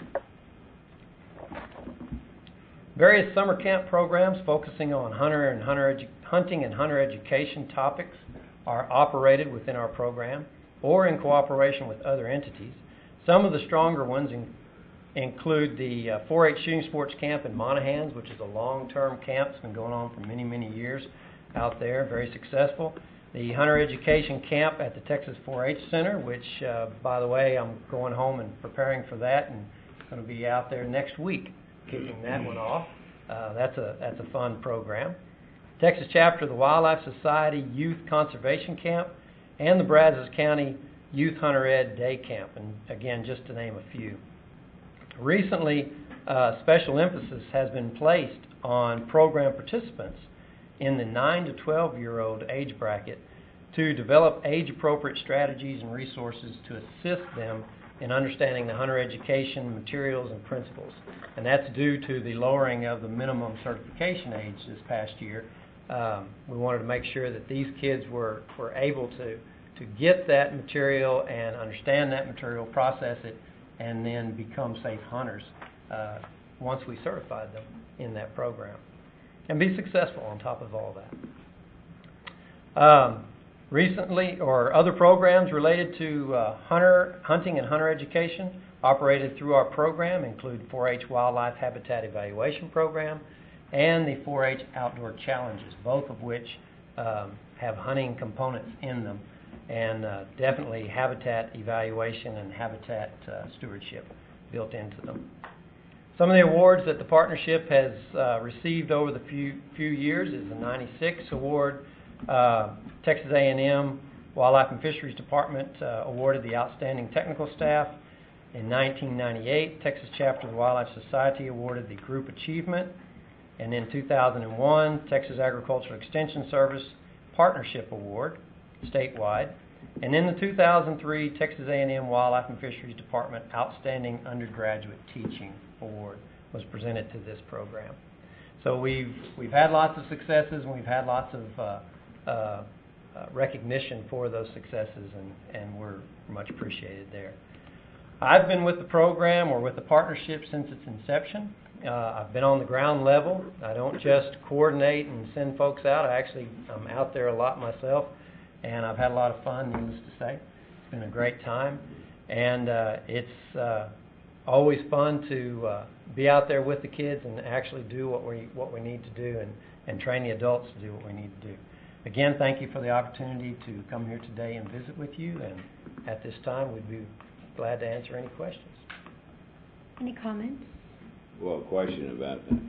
Various summer camp programs focusing on hunting and hunter education topics are operated within our program or in cooperation with other entities. Some of the stronger ones include the 4-H shooting sports camp in Monahans, which is a long-term camp. It's been going on for many, many years out there, very successful. The Hunter Education Camp at the Texas 4-H Center, which, by the way, I'm going home and preparing for that and going to be out there next week kicking that one off. That's a fun program. Texas chapter of the Wildlife Society Youth Conservation Camp and the Brazos County Youth Hunter Ed Day Camp, and again, just to name a few. Recently, special emphasis has been placed on program participants in the 9 to 12-year-old age bracket to develop age-appropriate strategies and resources to assist them in understanding the hunter education materials and principles. And that's due to the lowering of the minimum certification age this past year. We wanted to make sure that these kids were able to get that material and understand that material, process it, and then become safe hunters once we certified them in that program, and be successful on top of all that. Recently, or other programs related to hunting and hunter education operated through our program include 4-H Wildlife Habitat Evaluation Program and the 4-H Outdoor Challenges, both of which have hunting components in them, and definitely habitat evaluation and habitat stewardship built into them. Some of the awards that the partnership has received over the few years is the 96 award. Texas A&M Wildlife and Fisheries Department awarded the Outstanding Technical Staff. In 1998, Texas Chapter of the Wildlife Society awarded the Group Achievement. And in 2001, Texas Agricultural Extension Service Partnership Award, statewide. And in the 2003 Texas A&M Wildlife and Fisheries Department Outstanding Undergraduate Teaching Award was presented to this program. So we've had lots of successes, and we've had lots of recognition for those successes, and we're much appreciated there. I've been with the program or with the partnership since its inception. I've been on the ground level. I don't just coordinate and send folks out. I'm out there a lot myself, and I've had a lot of fun, needless to say. It's been a great time, and it's always fun to be out there with the kids and actually do what we need to do, and train the adults to do what we need to do. Again, thank you for the opportunity to come here today and visit with you, and at this time we'd be glad to answer any questions. Any comments? Well, a question about that.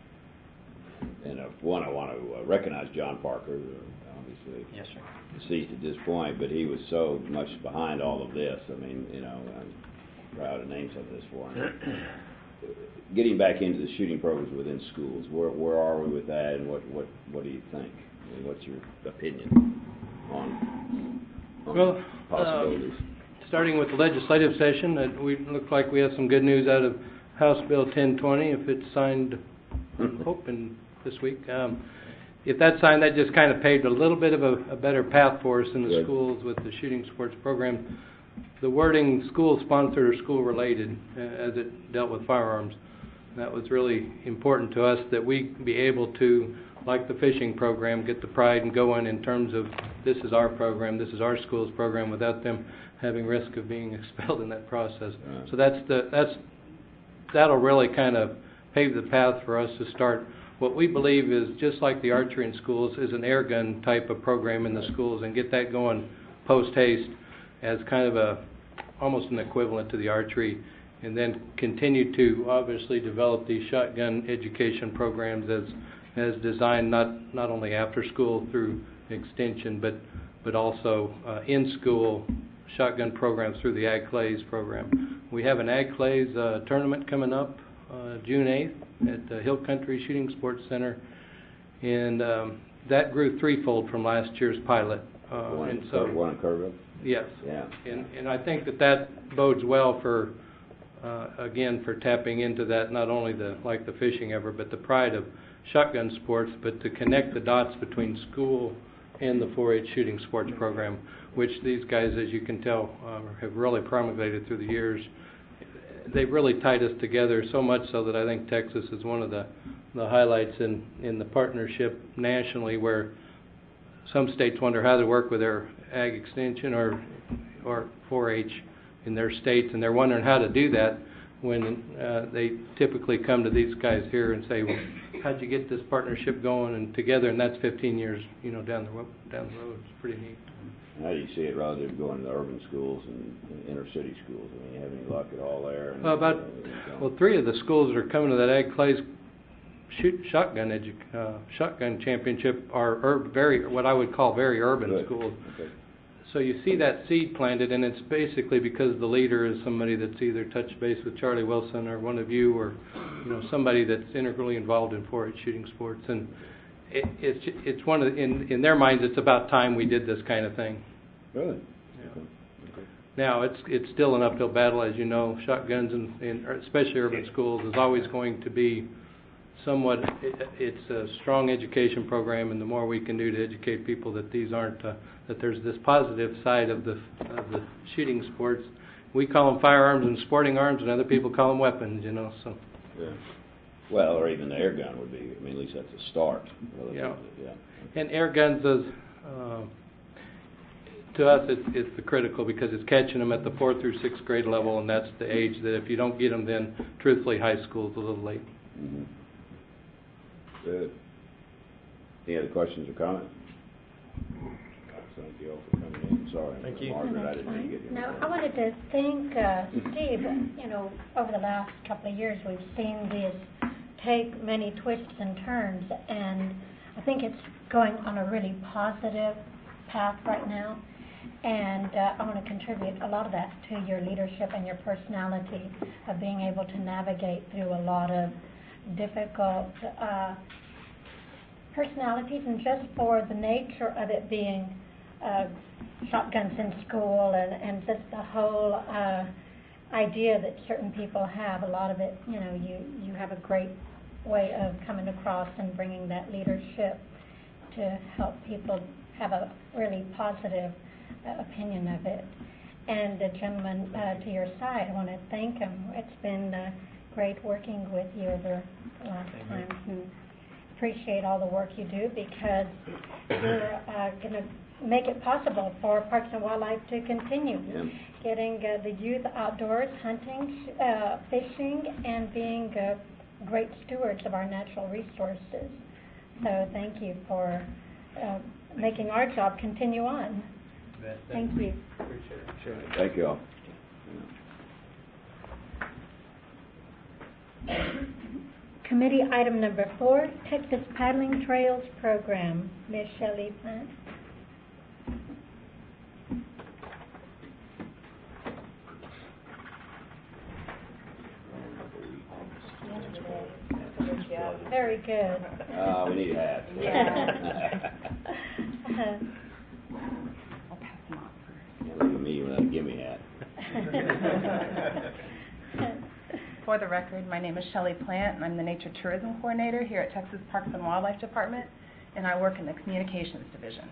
And one, I want to recognize John Parker, obviously Yes, sir. deceased at this point, but he was so much behind all of this. I mean, I'm proud to name some of this for him. Getting back into the shooting programs within schools, where are we with that, and what do you think? I mean, what's your opinion on possibilities? Starting with the legislative session, we look like we have some good news out of House Bill 1020, if it's signed, I'm hoping this week. If that's signed, that just kind of paved a little bit of a better path for us in the schools with the shooting sports program. The wording school-sponsored or school-related, as it dealt with firearms, that was really important to us, that we be able to, like the fishing program, get the pride and go in terms of this is our program, this is our school's program, without them having risk of being expelled in that process. So that'll really kind of pave the path for us to start what we believe is, just like the archery in schools, is an air gun type of program in the schools, and get that going post-haste as kind of almost an equivalent to the archery, and then continue to obviously develop these shotgun education programs as designed, not only after school through extension, but also in school shotgun programs through the Ag Clays program. We have an Ag Clays tournament coming up June 8th at the Hill Country Shooting Sports Center, and that grew threefold from last year's pilot. One in Kerrville? Yes. Yeah. And I think that bodes well for, again, for tapping into that, not only like the fishing ever, but the pride of shotgun sports, but to connect the dots between school and the 4-H shooting sports program, which these guys, as you can tell, have really promulgated through the years. They've really tied us together so much so that I think Texas is one of the highlights in the partnership nationally, where some states wonder how to work with their Ag Extension or 4-H in their states, and they're wondering how to do that. when they typically come to these guys here and say, well, how'd you get this partnership going and together? And that's 15 years, down the road. It's pretty neat. How do you see it relative to going to the urban schools and inner city schools? I mean, you have any luck at all there? And, Well, 3 of the schools that are coming to that Ag Clays shotgun championship are what I would call very urban Good. schools. Okay. So you see that seed planted, and it's basically because the leader is somebody that's either touched base with Charlie Wilson or one of you, or somebody that's integrally involved in 4-H shooting sports. And it's one of in their minds, it's about time we did this kind of thing. Really? Yeah. Okay. Now it's still an uphill battle, as you know. Shotguns in especially urban schools is always going to be somewhat. It's a strong education program, and the more we can do to educate people that these aren't that there's this positive side of the shooting sports. We call them firearms and sporting arms, and other people call them weapons. So. Yeah. Well, or even the air gun would be. I mean, at least that's a start. Yeah. Yeah. And air guns is. To us, it's the critical because it's catching them at the 4th through 6th grade level, and that's the age that if you don't get them, then truthfully, high school's a little late. Mm-hmm. Good. Any other questions or comments? Thank you all for coming in. Sorry, Thank you. Margaret, I didn't mean to get you. Now, I wanted to thank Steve. Over the last couple of years, we've seen this take many twists and turns, and I think it's going on a really positive path right now. And I want to contribute a lot of that to your leadership and your personality of being able to navigate through a lot of difficult personalities, and just for the nature of it being shotguns in school and just the whole idea that certain people have. A lot of it, you have a great way of coming across and bringing that leadership to help people have a really positive opinion of it. And the gentleman to your side, I want to thank him. It's been great working with you over the last time. And appreciate all the work you do, because you're going to make it possible for Parks and Wildlife to continue getting the youth outdoors, hunting, fishing, and being great stewards of our natural resources. So thank you for making our job continue on. Thank you. Appreciate it. Thank you all. Committee item number 4, Texas Paddling Trails Program. Ms. Shelley Plant. Very good. We need hats. Yeah. I'll pass them off first. Can't leave a meeting without a gimme hat. For the record, my name is Shelley Plant, and I'm the Nature Tourism Coordinator here at Texas Parks and Wildlife Department, and I work in the Communications Division.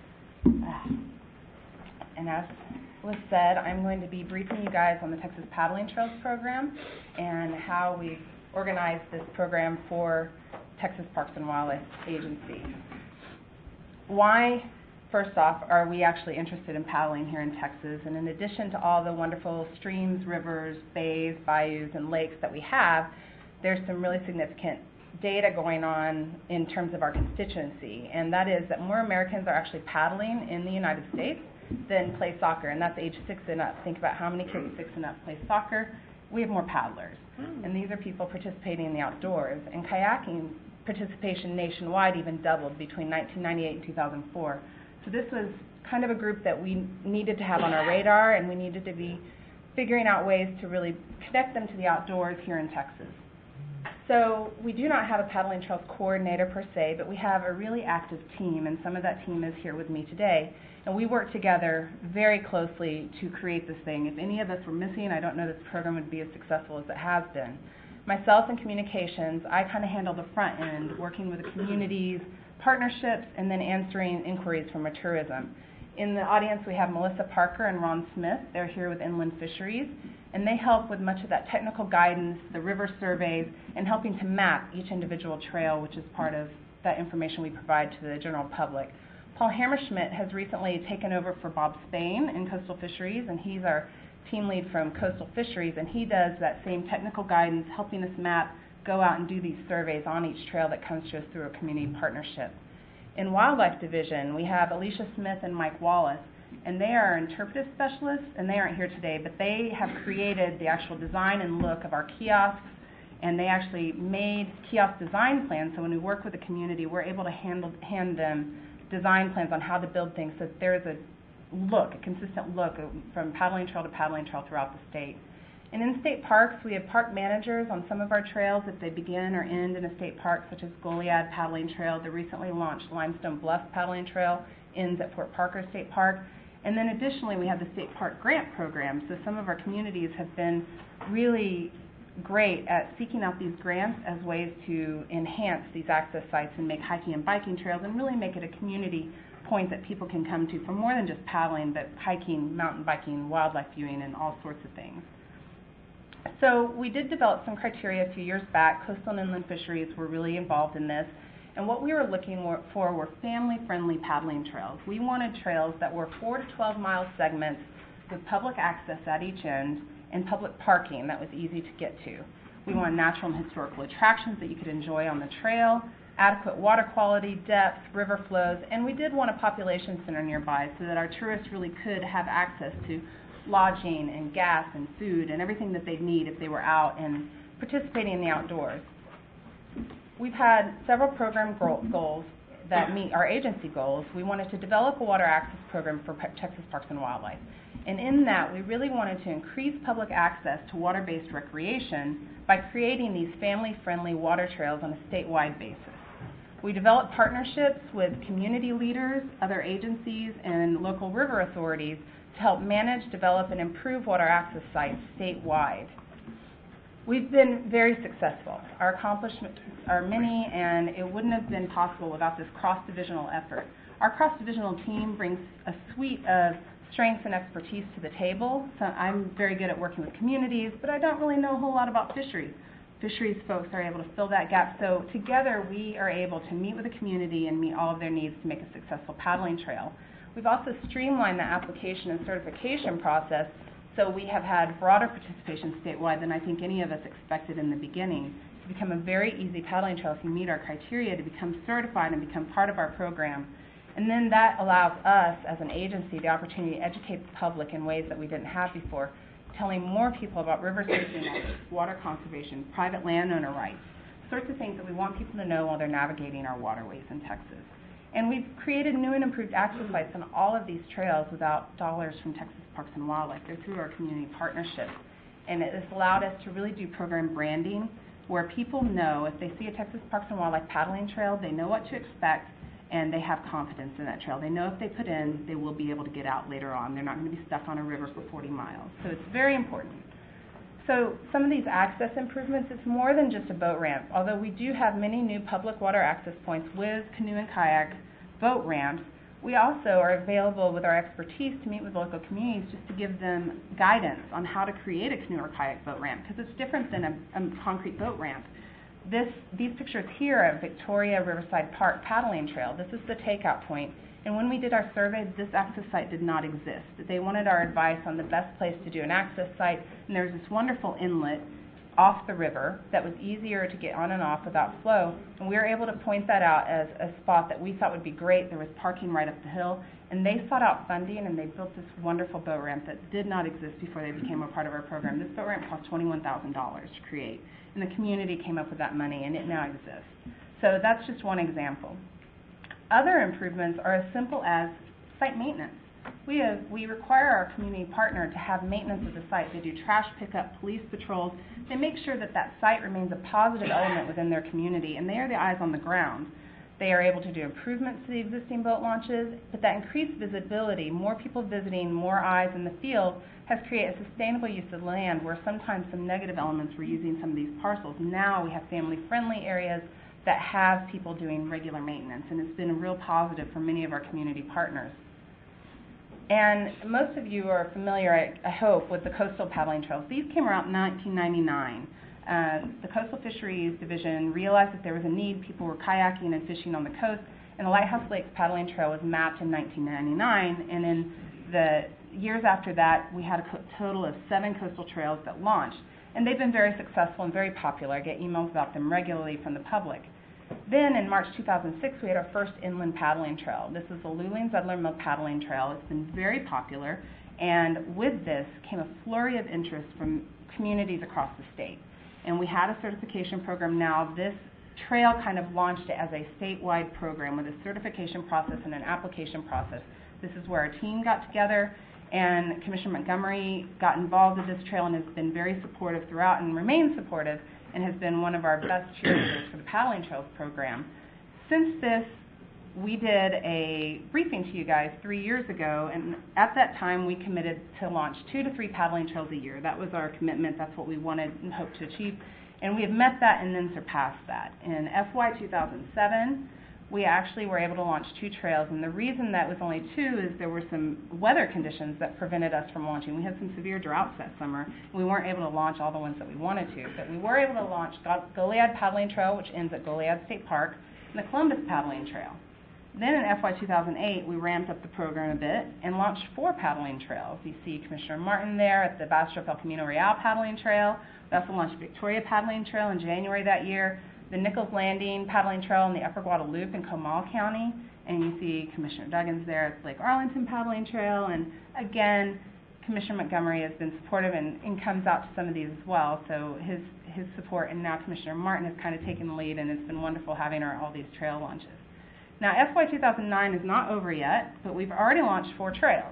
And as was said, I'm going to be briefing you guys on the Texas Paddling Trails Program and how we've organized this program for Texas Parks and Wildlife Agency. Why, first off, are we actually interested in paddling here in Texas? And in addition to all the wonderful streams, rivers, bays, bayous, and lakes that we have, there's some really significant data going on in terms of our constituency, and that is that more Americans are actually paddling in the United States than play soccer, and that's age 6 and up. Think about how many kids 6 and up play soccer. We have more paddlers, and these are people participating in the outdoors. And kayaking participation nationwide even doubled between 1998 and 2004. So this was kind of a group that we needed to have on our radar, and we needed to be figuring out ways to really connect them to the outdoors here in Texas. So we do not have a paddling trails coordinator per se, but we have a really active team, and some of that team is here with me today. And we work together very closely to create this thing. If any of us were missing, I don't know this program would be as successful as it has been. Myself in communications, I kind of handle the front end, working with the communities, partnerships, and then answering inquiries from our tourism. In the audience, we have Melissa Parker and Ron Smith. They're here with Inland Fisheries, and they help with much of that technical guidance, the river surveys, and helping to map each individual trail, which is part of that information we provide to the general public. Paul Hammerschmidt has recently taken over for Bob Spain in Coastal Fisheries, and he's our team lead from Coastal Fisheries, and he does that same technical guidance, helping us map, go out and do these surveys on each trail that comes to us through a community partnership. In Wildlife Division, we have Alicia Smith and Mike Wallace, and they are interpretive specialists, and they aren't here today, but they have created the actual design and look of our kiosks, and they actually made kiosk design plans, so when we work with the community, we're able to hand them design plans on how to build things so that there's a consistent look from paddling trail to paddling trail throughout the state. And in state parks, we have park managers on some of our trails if they begin or end in a state park, such as Goliad Paddling Trail. The recently launched Limestone Bluff Paddling Trail ends at Fort Parker State Park. And then additionally, we have the state park grant program. So some of our communities have been really great at seeking out these grants as ways to enhance these access sites and make hiking and biking trails and really make it a community point that people can come to for more than just paddling, but hiking, mountain biking, wildlife viewing, and all sorts of things. So we did develop some criteria a few years back. Coastal and Inland Fisheries were really involved in this. And what we were looking for were family-friendly paddling trails. We wanted trails that were 4 to 12-mile segments with public access at each end and public parking that was easy to get to. We wanted natural and historical attractions that you could enjoy on the trail, adequate water quality, depth, river flows, and we did want a population center nearby so that our tourists really could have access to lodging and gas and food and everything that they'd need if they were out and participating in the outdoors. We've had several program goals that meet our agency goals. We wanted to develop a water access program for Texas Parks and Wildlife. And in that, we really wanted to increase public access to water-based recreation by creating these family-friendly water trails on a statewide basis. We developed partnerships with community leaders, other agencies, and local river authorities to help manage, develop, and improve water access sites statewide. We've been very successful. Our accomplishments are many, and it wouldn't have been possible without this cross-divisional effort. Our cross-divisional team brings a suite of strengths and expertise to the table. So I'm very good at working with communities, but I don't really know a whole lot about fisheries. Fisheries folks are able to fill that gap. So together we are able to meet with the community and meet all of their needs to make a successful paddling trail. We've also streamlined the application and certification process, so we have had broader participation statewide than I think any of us expected in the beginning. To become a very easy paddling trail if you meet our criteria to become certified and become part of our program. And then that allows us as an agency the opportunity to educate the public in ways that we didn't have before, telling more people about river safety knowledge, water conservation, private landowner rights, sorts of things that we want people to know while they're navigating our waterways in Texas. And we've created new and improved access sites on all of these trails without dollars from Texas Parks and Wildlife. They're through our community partnerships. And it has allowed us to really do program branding where people know if they see a Texas Parks and Wildlife paddling trail, they know what to expect and they have confidence in that trail. They know if they put in, they will be able to get out later on. They're not going to be stuck on a river for 40 miles. So it's very important. So some of these access improvements, it's more than just a boat ramp. Although we do have many new public water access points with canoe and kayak boat ramps, we also are available with our expertise to meet with local communities just to give them guidance on how to create a canoe or kayak boat ramp, because it's different than a concrete boat ramp. These pictures here at Victoria Riverside Park Paddling Trail, this is the takeout point. And when we did our survey, this access site did not exist. They wanted our advice on the best place to do an access site, and there's this wonderful inlet off the river that was easier to get on and off without flow, and we were able to point that out as a spot that we thought would be great. There was parking right up the hill, and they sought out funding, and they built this wonderful boat ramp that did not exist before they became a part of our program. This boat ramp cost $21,000 to create, and the community came up with that money, and it now exists. So that's just one example. Other improvements are as simple as site maintenance. We require our community partner to have maintenance of the site. They do trash pickup, police patrols. They make sure that that site remains a positive element within their community, and they are the eyes on the ground. They are able to do improvements to the existing boat launches, but that increased visibility, more people visiting, more eyes in the field, has created a sustainable use of land where sometimes some negative elements were using some of these parcels. Now we have family-friendly areas that have people doing regular maintenance, and it's been a real positive for many of our community partners. And most of you are familiar, I hope, with the coastal paddling trails. These came around in 1999. The Coastal Fisheries Division realized that there was a need. People were kayaking and fishing on the coast, and the Lighthouse Lakes Paddling Trail was mapped in 1999, and in the years after that, we had a total of 7 coastal trails that launched. And they've been very successful and very popular. I get emails about them regularly from the public. Then in March 2006, we had our first inland paddling trail. This is the Luling-Zedler Mill Paddling Trail. It's been very popular. And with this came a flurry of interest from communities across the state. And we had a certification program now. This trail kind of launched it as a statewide program with a certification process and an application process. This is where our team got together, and Commissioner Montgomery got involved with this trail and has been very supportive throughout and remains supportive and has been one of our best cheerleaders for the Paddling Trails program. Since this, we did a briefing to you guys 3 years ago, and at that time we committed to launch 2 to 3 paddling trails a year. That was our commitment. That's what we wanted and hoped to achieve, and we have met that and then surpassed that. In FY 2007, we actually were able to launch 2 trails, and the reason that was only 2 is there were some weather conditions that prevented us from launching. We had some severe droughts that summer, and we weren't able to launch all the ones that we wanted to, but we were able to launch Goliad Paddling Trail, which ends at Goliad State Park, and the Columbus Paddling Trail. Then in FY 2008, we ramped up the program a bit and launched 4 paddling trails. You see Commissioner Martin there at the Bastrop El Camino Real Paddling Trail. We also launched Victoria Paddling Trail in January that year, the Nichols Landing Paddling Trail in the Upper Guadalupe in Comal County, and you see Commissioner Duggins there at Lake Arlington Paddling Trail, and again, Commissioner Montgomery has been supportive and comes out to some of these as well, so his support, and now Commissioner Martin has kind of taken the lead, and it's been wonderful having all these trail launches. Now, FY 2009 is not over yet, but we've already launched 4 trails.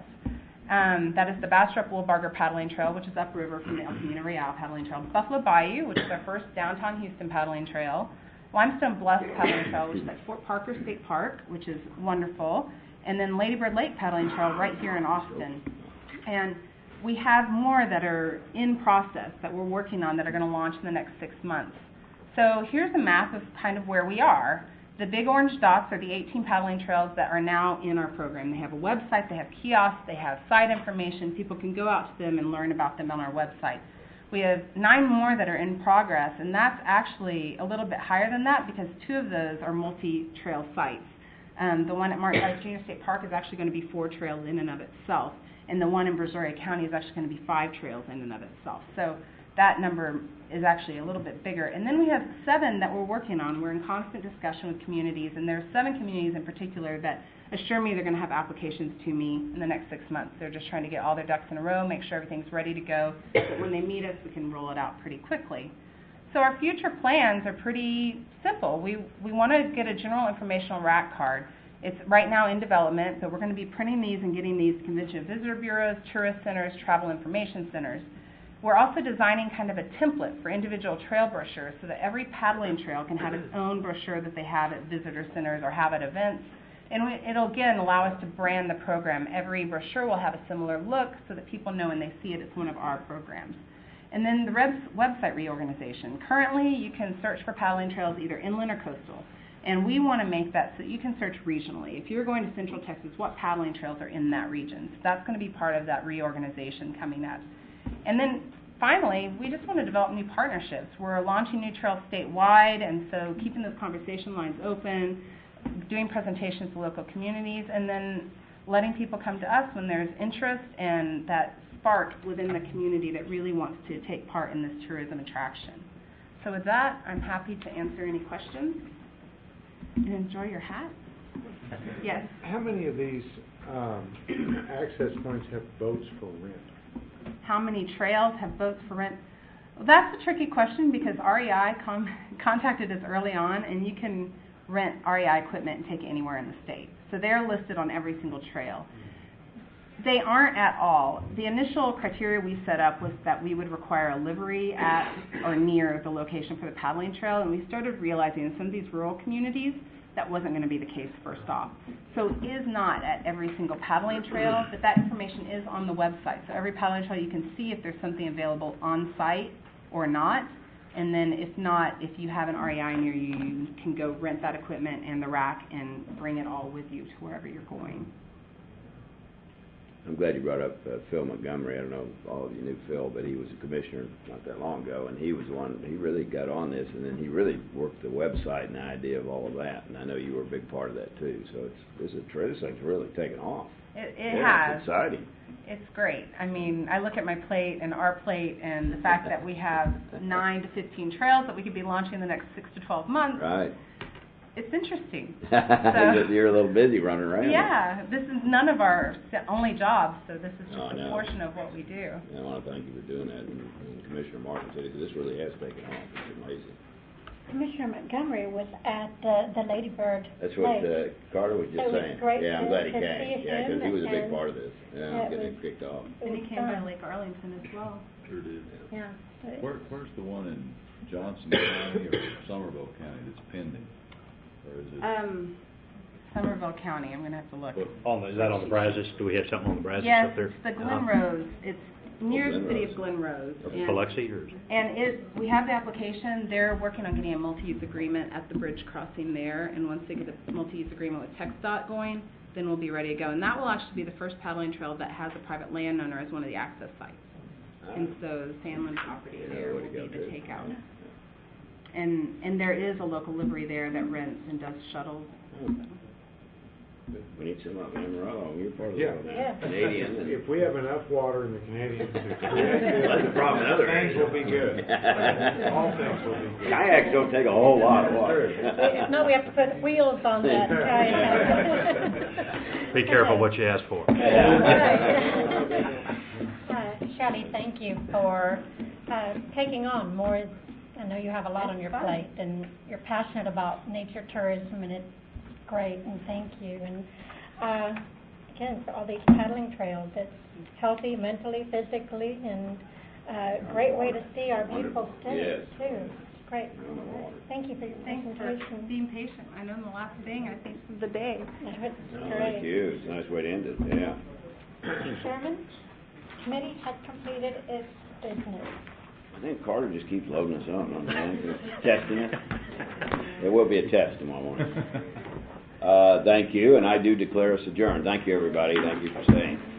That is the Bastrop Woolbarger Paddling Trail, which is upriver from the El Camino Real Paddling Trail. Buffalo Bayou, which is our first downtown Houston paddling trail. Limestone Bluff Paddling Trail, which is at Fort Parker State Park, which is wonderful. And then Lady Bird Lake Paddling Trail right here in Austin. And we have more that are in process that we're working on that are going to launch in the next 6 months. So here's a map of kind of where we are. The big orange dots are the 18 paddling trails that are now in our program. They have a website, they have kiosks, they have site information. People can go out to them and learn about them on our website. We have 9 more that are in progress, and that's actually a little bit higher than that because 2 of those are multi-trail sites. The one at Martin Price Junior State Park is actually going to be 4 trails in and of itself, and the one in Brazoria County is actually going to be 5 trails in and of itself. So that number is actually a little bit bigger. And then we have 7 that we're working on. We're in constant discussion with communities, and there are 7 communities in particular that assure me they're going to have applications to me in the next 6 months. They're just trying to get all their ducks in a row, make sure everything's ready to go, so that when they meet us, we can roll it out pretty quickly. So our future plans are pretty simple. We want to get a general informational rack card. It's right now in development, but we're going to be printing these and getting these to convention and visitor bureaus, tourist centers, travel information centers. We're also designing kind of a template for individual trail brochures so that every paddling trail can have its own brochure that they have at visitor centers or have at events. And it'll, again, allow us to brand the program. Every brochure will have a similar look so that people know when they see it, it's one of our programs. And then the website reorganization. Currently, you can search for paddling trails either inland or coastal. And we want to make that so that you can search regionally. If you're going to Central Texas, what paddling trails are in that region? So that's going to be part of that reorganization coming up. And then finally, we just want to develop new partnerships. We're launching new trails statewide, and so keeping those conversation lines open, doing presentations to local communities, and then letting people come to us when there's interest and that spark within the community that really wants to take part in this tourism attraction. So with that, I'm happy to answer any questions. And enjoy your hat. Yes? How many of these access points have boats for rent? How many trails have boats for rent? Well, that's a tricky question because REI contacted us early on, and you can rent REI equipment and take it anywhere in the state. So they're listed on every single trail. They aren't at all. The initial criteria we set up was that we would require a livery at or near the location for the paddling trail, and we started realizing in some of these rural communities that wasn't going to be the case first off. So it is not at every single paddling trail, but that information is on the website. So every paddling trail you can see if there's something available on site or not, and then if not, if you have an REI near you, you can go rent that equipment and the rack and bring it all with you to wherever you're going. I'm glad you brought up Phil Montgomery. I don't know if all of you knew Phil, but he was a commissioner not that long ago, and he was one, he really got on this, and then he really worked the website and the idea of all of that, and I know you were a big part of that too, so this thing's really taken off. It has. It's exciting. It's great. I mean, I look at my plate and our plate and the fact that we have 9 to 15 trails that we could be launching in the next 6 to 12 months. Right. It's interesting. You're a little busy running around. Yeah, this is none of our only jobs, so this is just Oh, I a know. portion of what we do. I want to thank you for doing that, and Commissioner Martin said it, 'cause this really has taken off. It's amazing. Commissioner Montgomery was at the Lady Bird That's what Lake. Carter was just It was saying. great Yeah, I'm to- glad he to came. see Yeah, because he was a big him, part of this. Yeah, it getting was- it kicked off. It And he was came by fun. Lake Arlington as well. Sure did. Yeah. It- Where's the one in Johnson County or Somerville County that's pending? Or is it? Somerville County, I'm gonna have to look. Is that on the Brazos? Do we have something on the Brazos Yes, up there? it's the Glen Rose. It's near the Glen city Rose. of Glen Rose. Or And- Biloxi, or? And we have the application, they're working on getting a multi-use agreement at the bridge crossing there, and once they get a multi-use agreement with TxDOT going, then we'll be ready to go. And that will actually be the first paddling trail that has a private landowner as one of the access sites. And so the Sandlin property there will be the takeout. And there is a local livery there that rents and does shuttles. We need some up in Amarillo. You're part of Yeah. the Yeah. Canadian. And If we have enough water in the Canadian to That's the problem in other things areas. will be good. All things will be good. Kayaks don't take a whole lot of water. If not, we have to put wheels on that kayak. Be careful what you ask for. Shelley, thank you for taking on more. I know you have a lot on your plate, and you're passionate about nature tourism, and it's great, and thank you. And again, for all these paddling trails, it's healthy mentally, physically, and a great way to see our beautiful state, Yes. too. It's great. Thank you for your Thanks for presentation. being patient. I know the last thing, I think, of the day. It's No, great. thank you. It's a nice way to end it, yeah. Mr. Chairman, committee has completed its business. I think Carter just keeps loading us up, man. Testing it. There will be a test tomorrow morning. Thank you, and I do declare us adjourned. Thank you, everybody. Thank you for staying.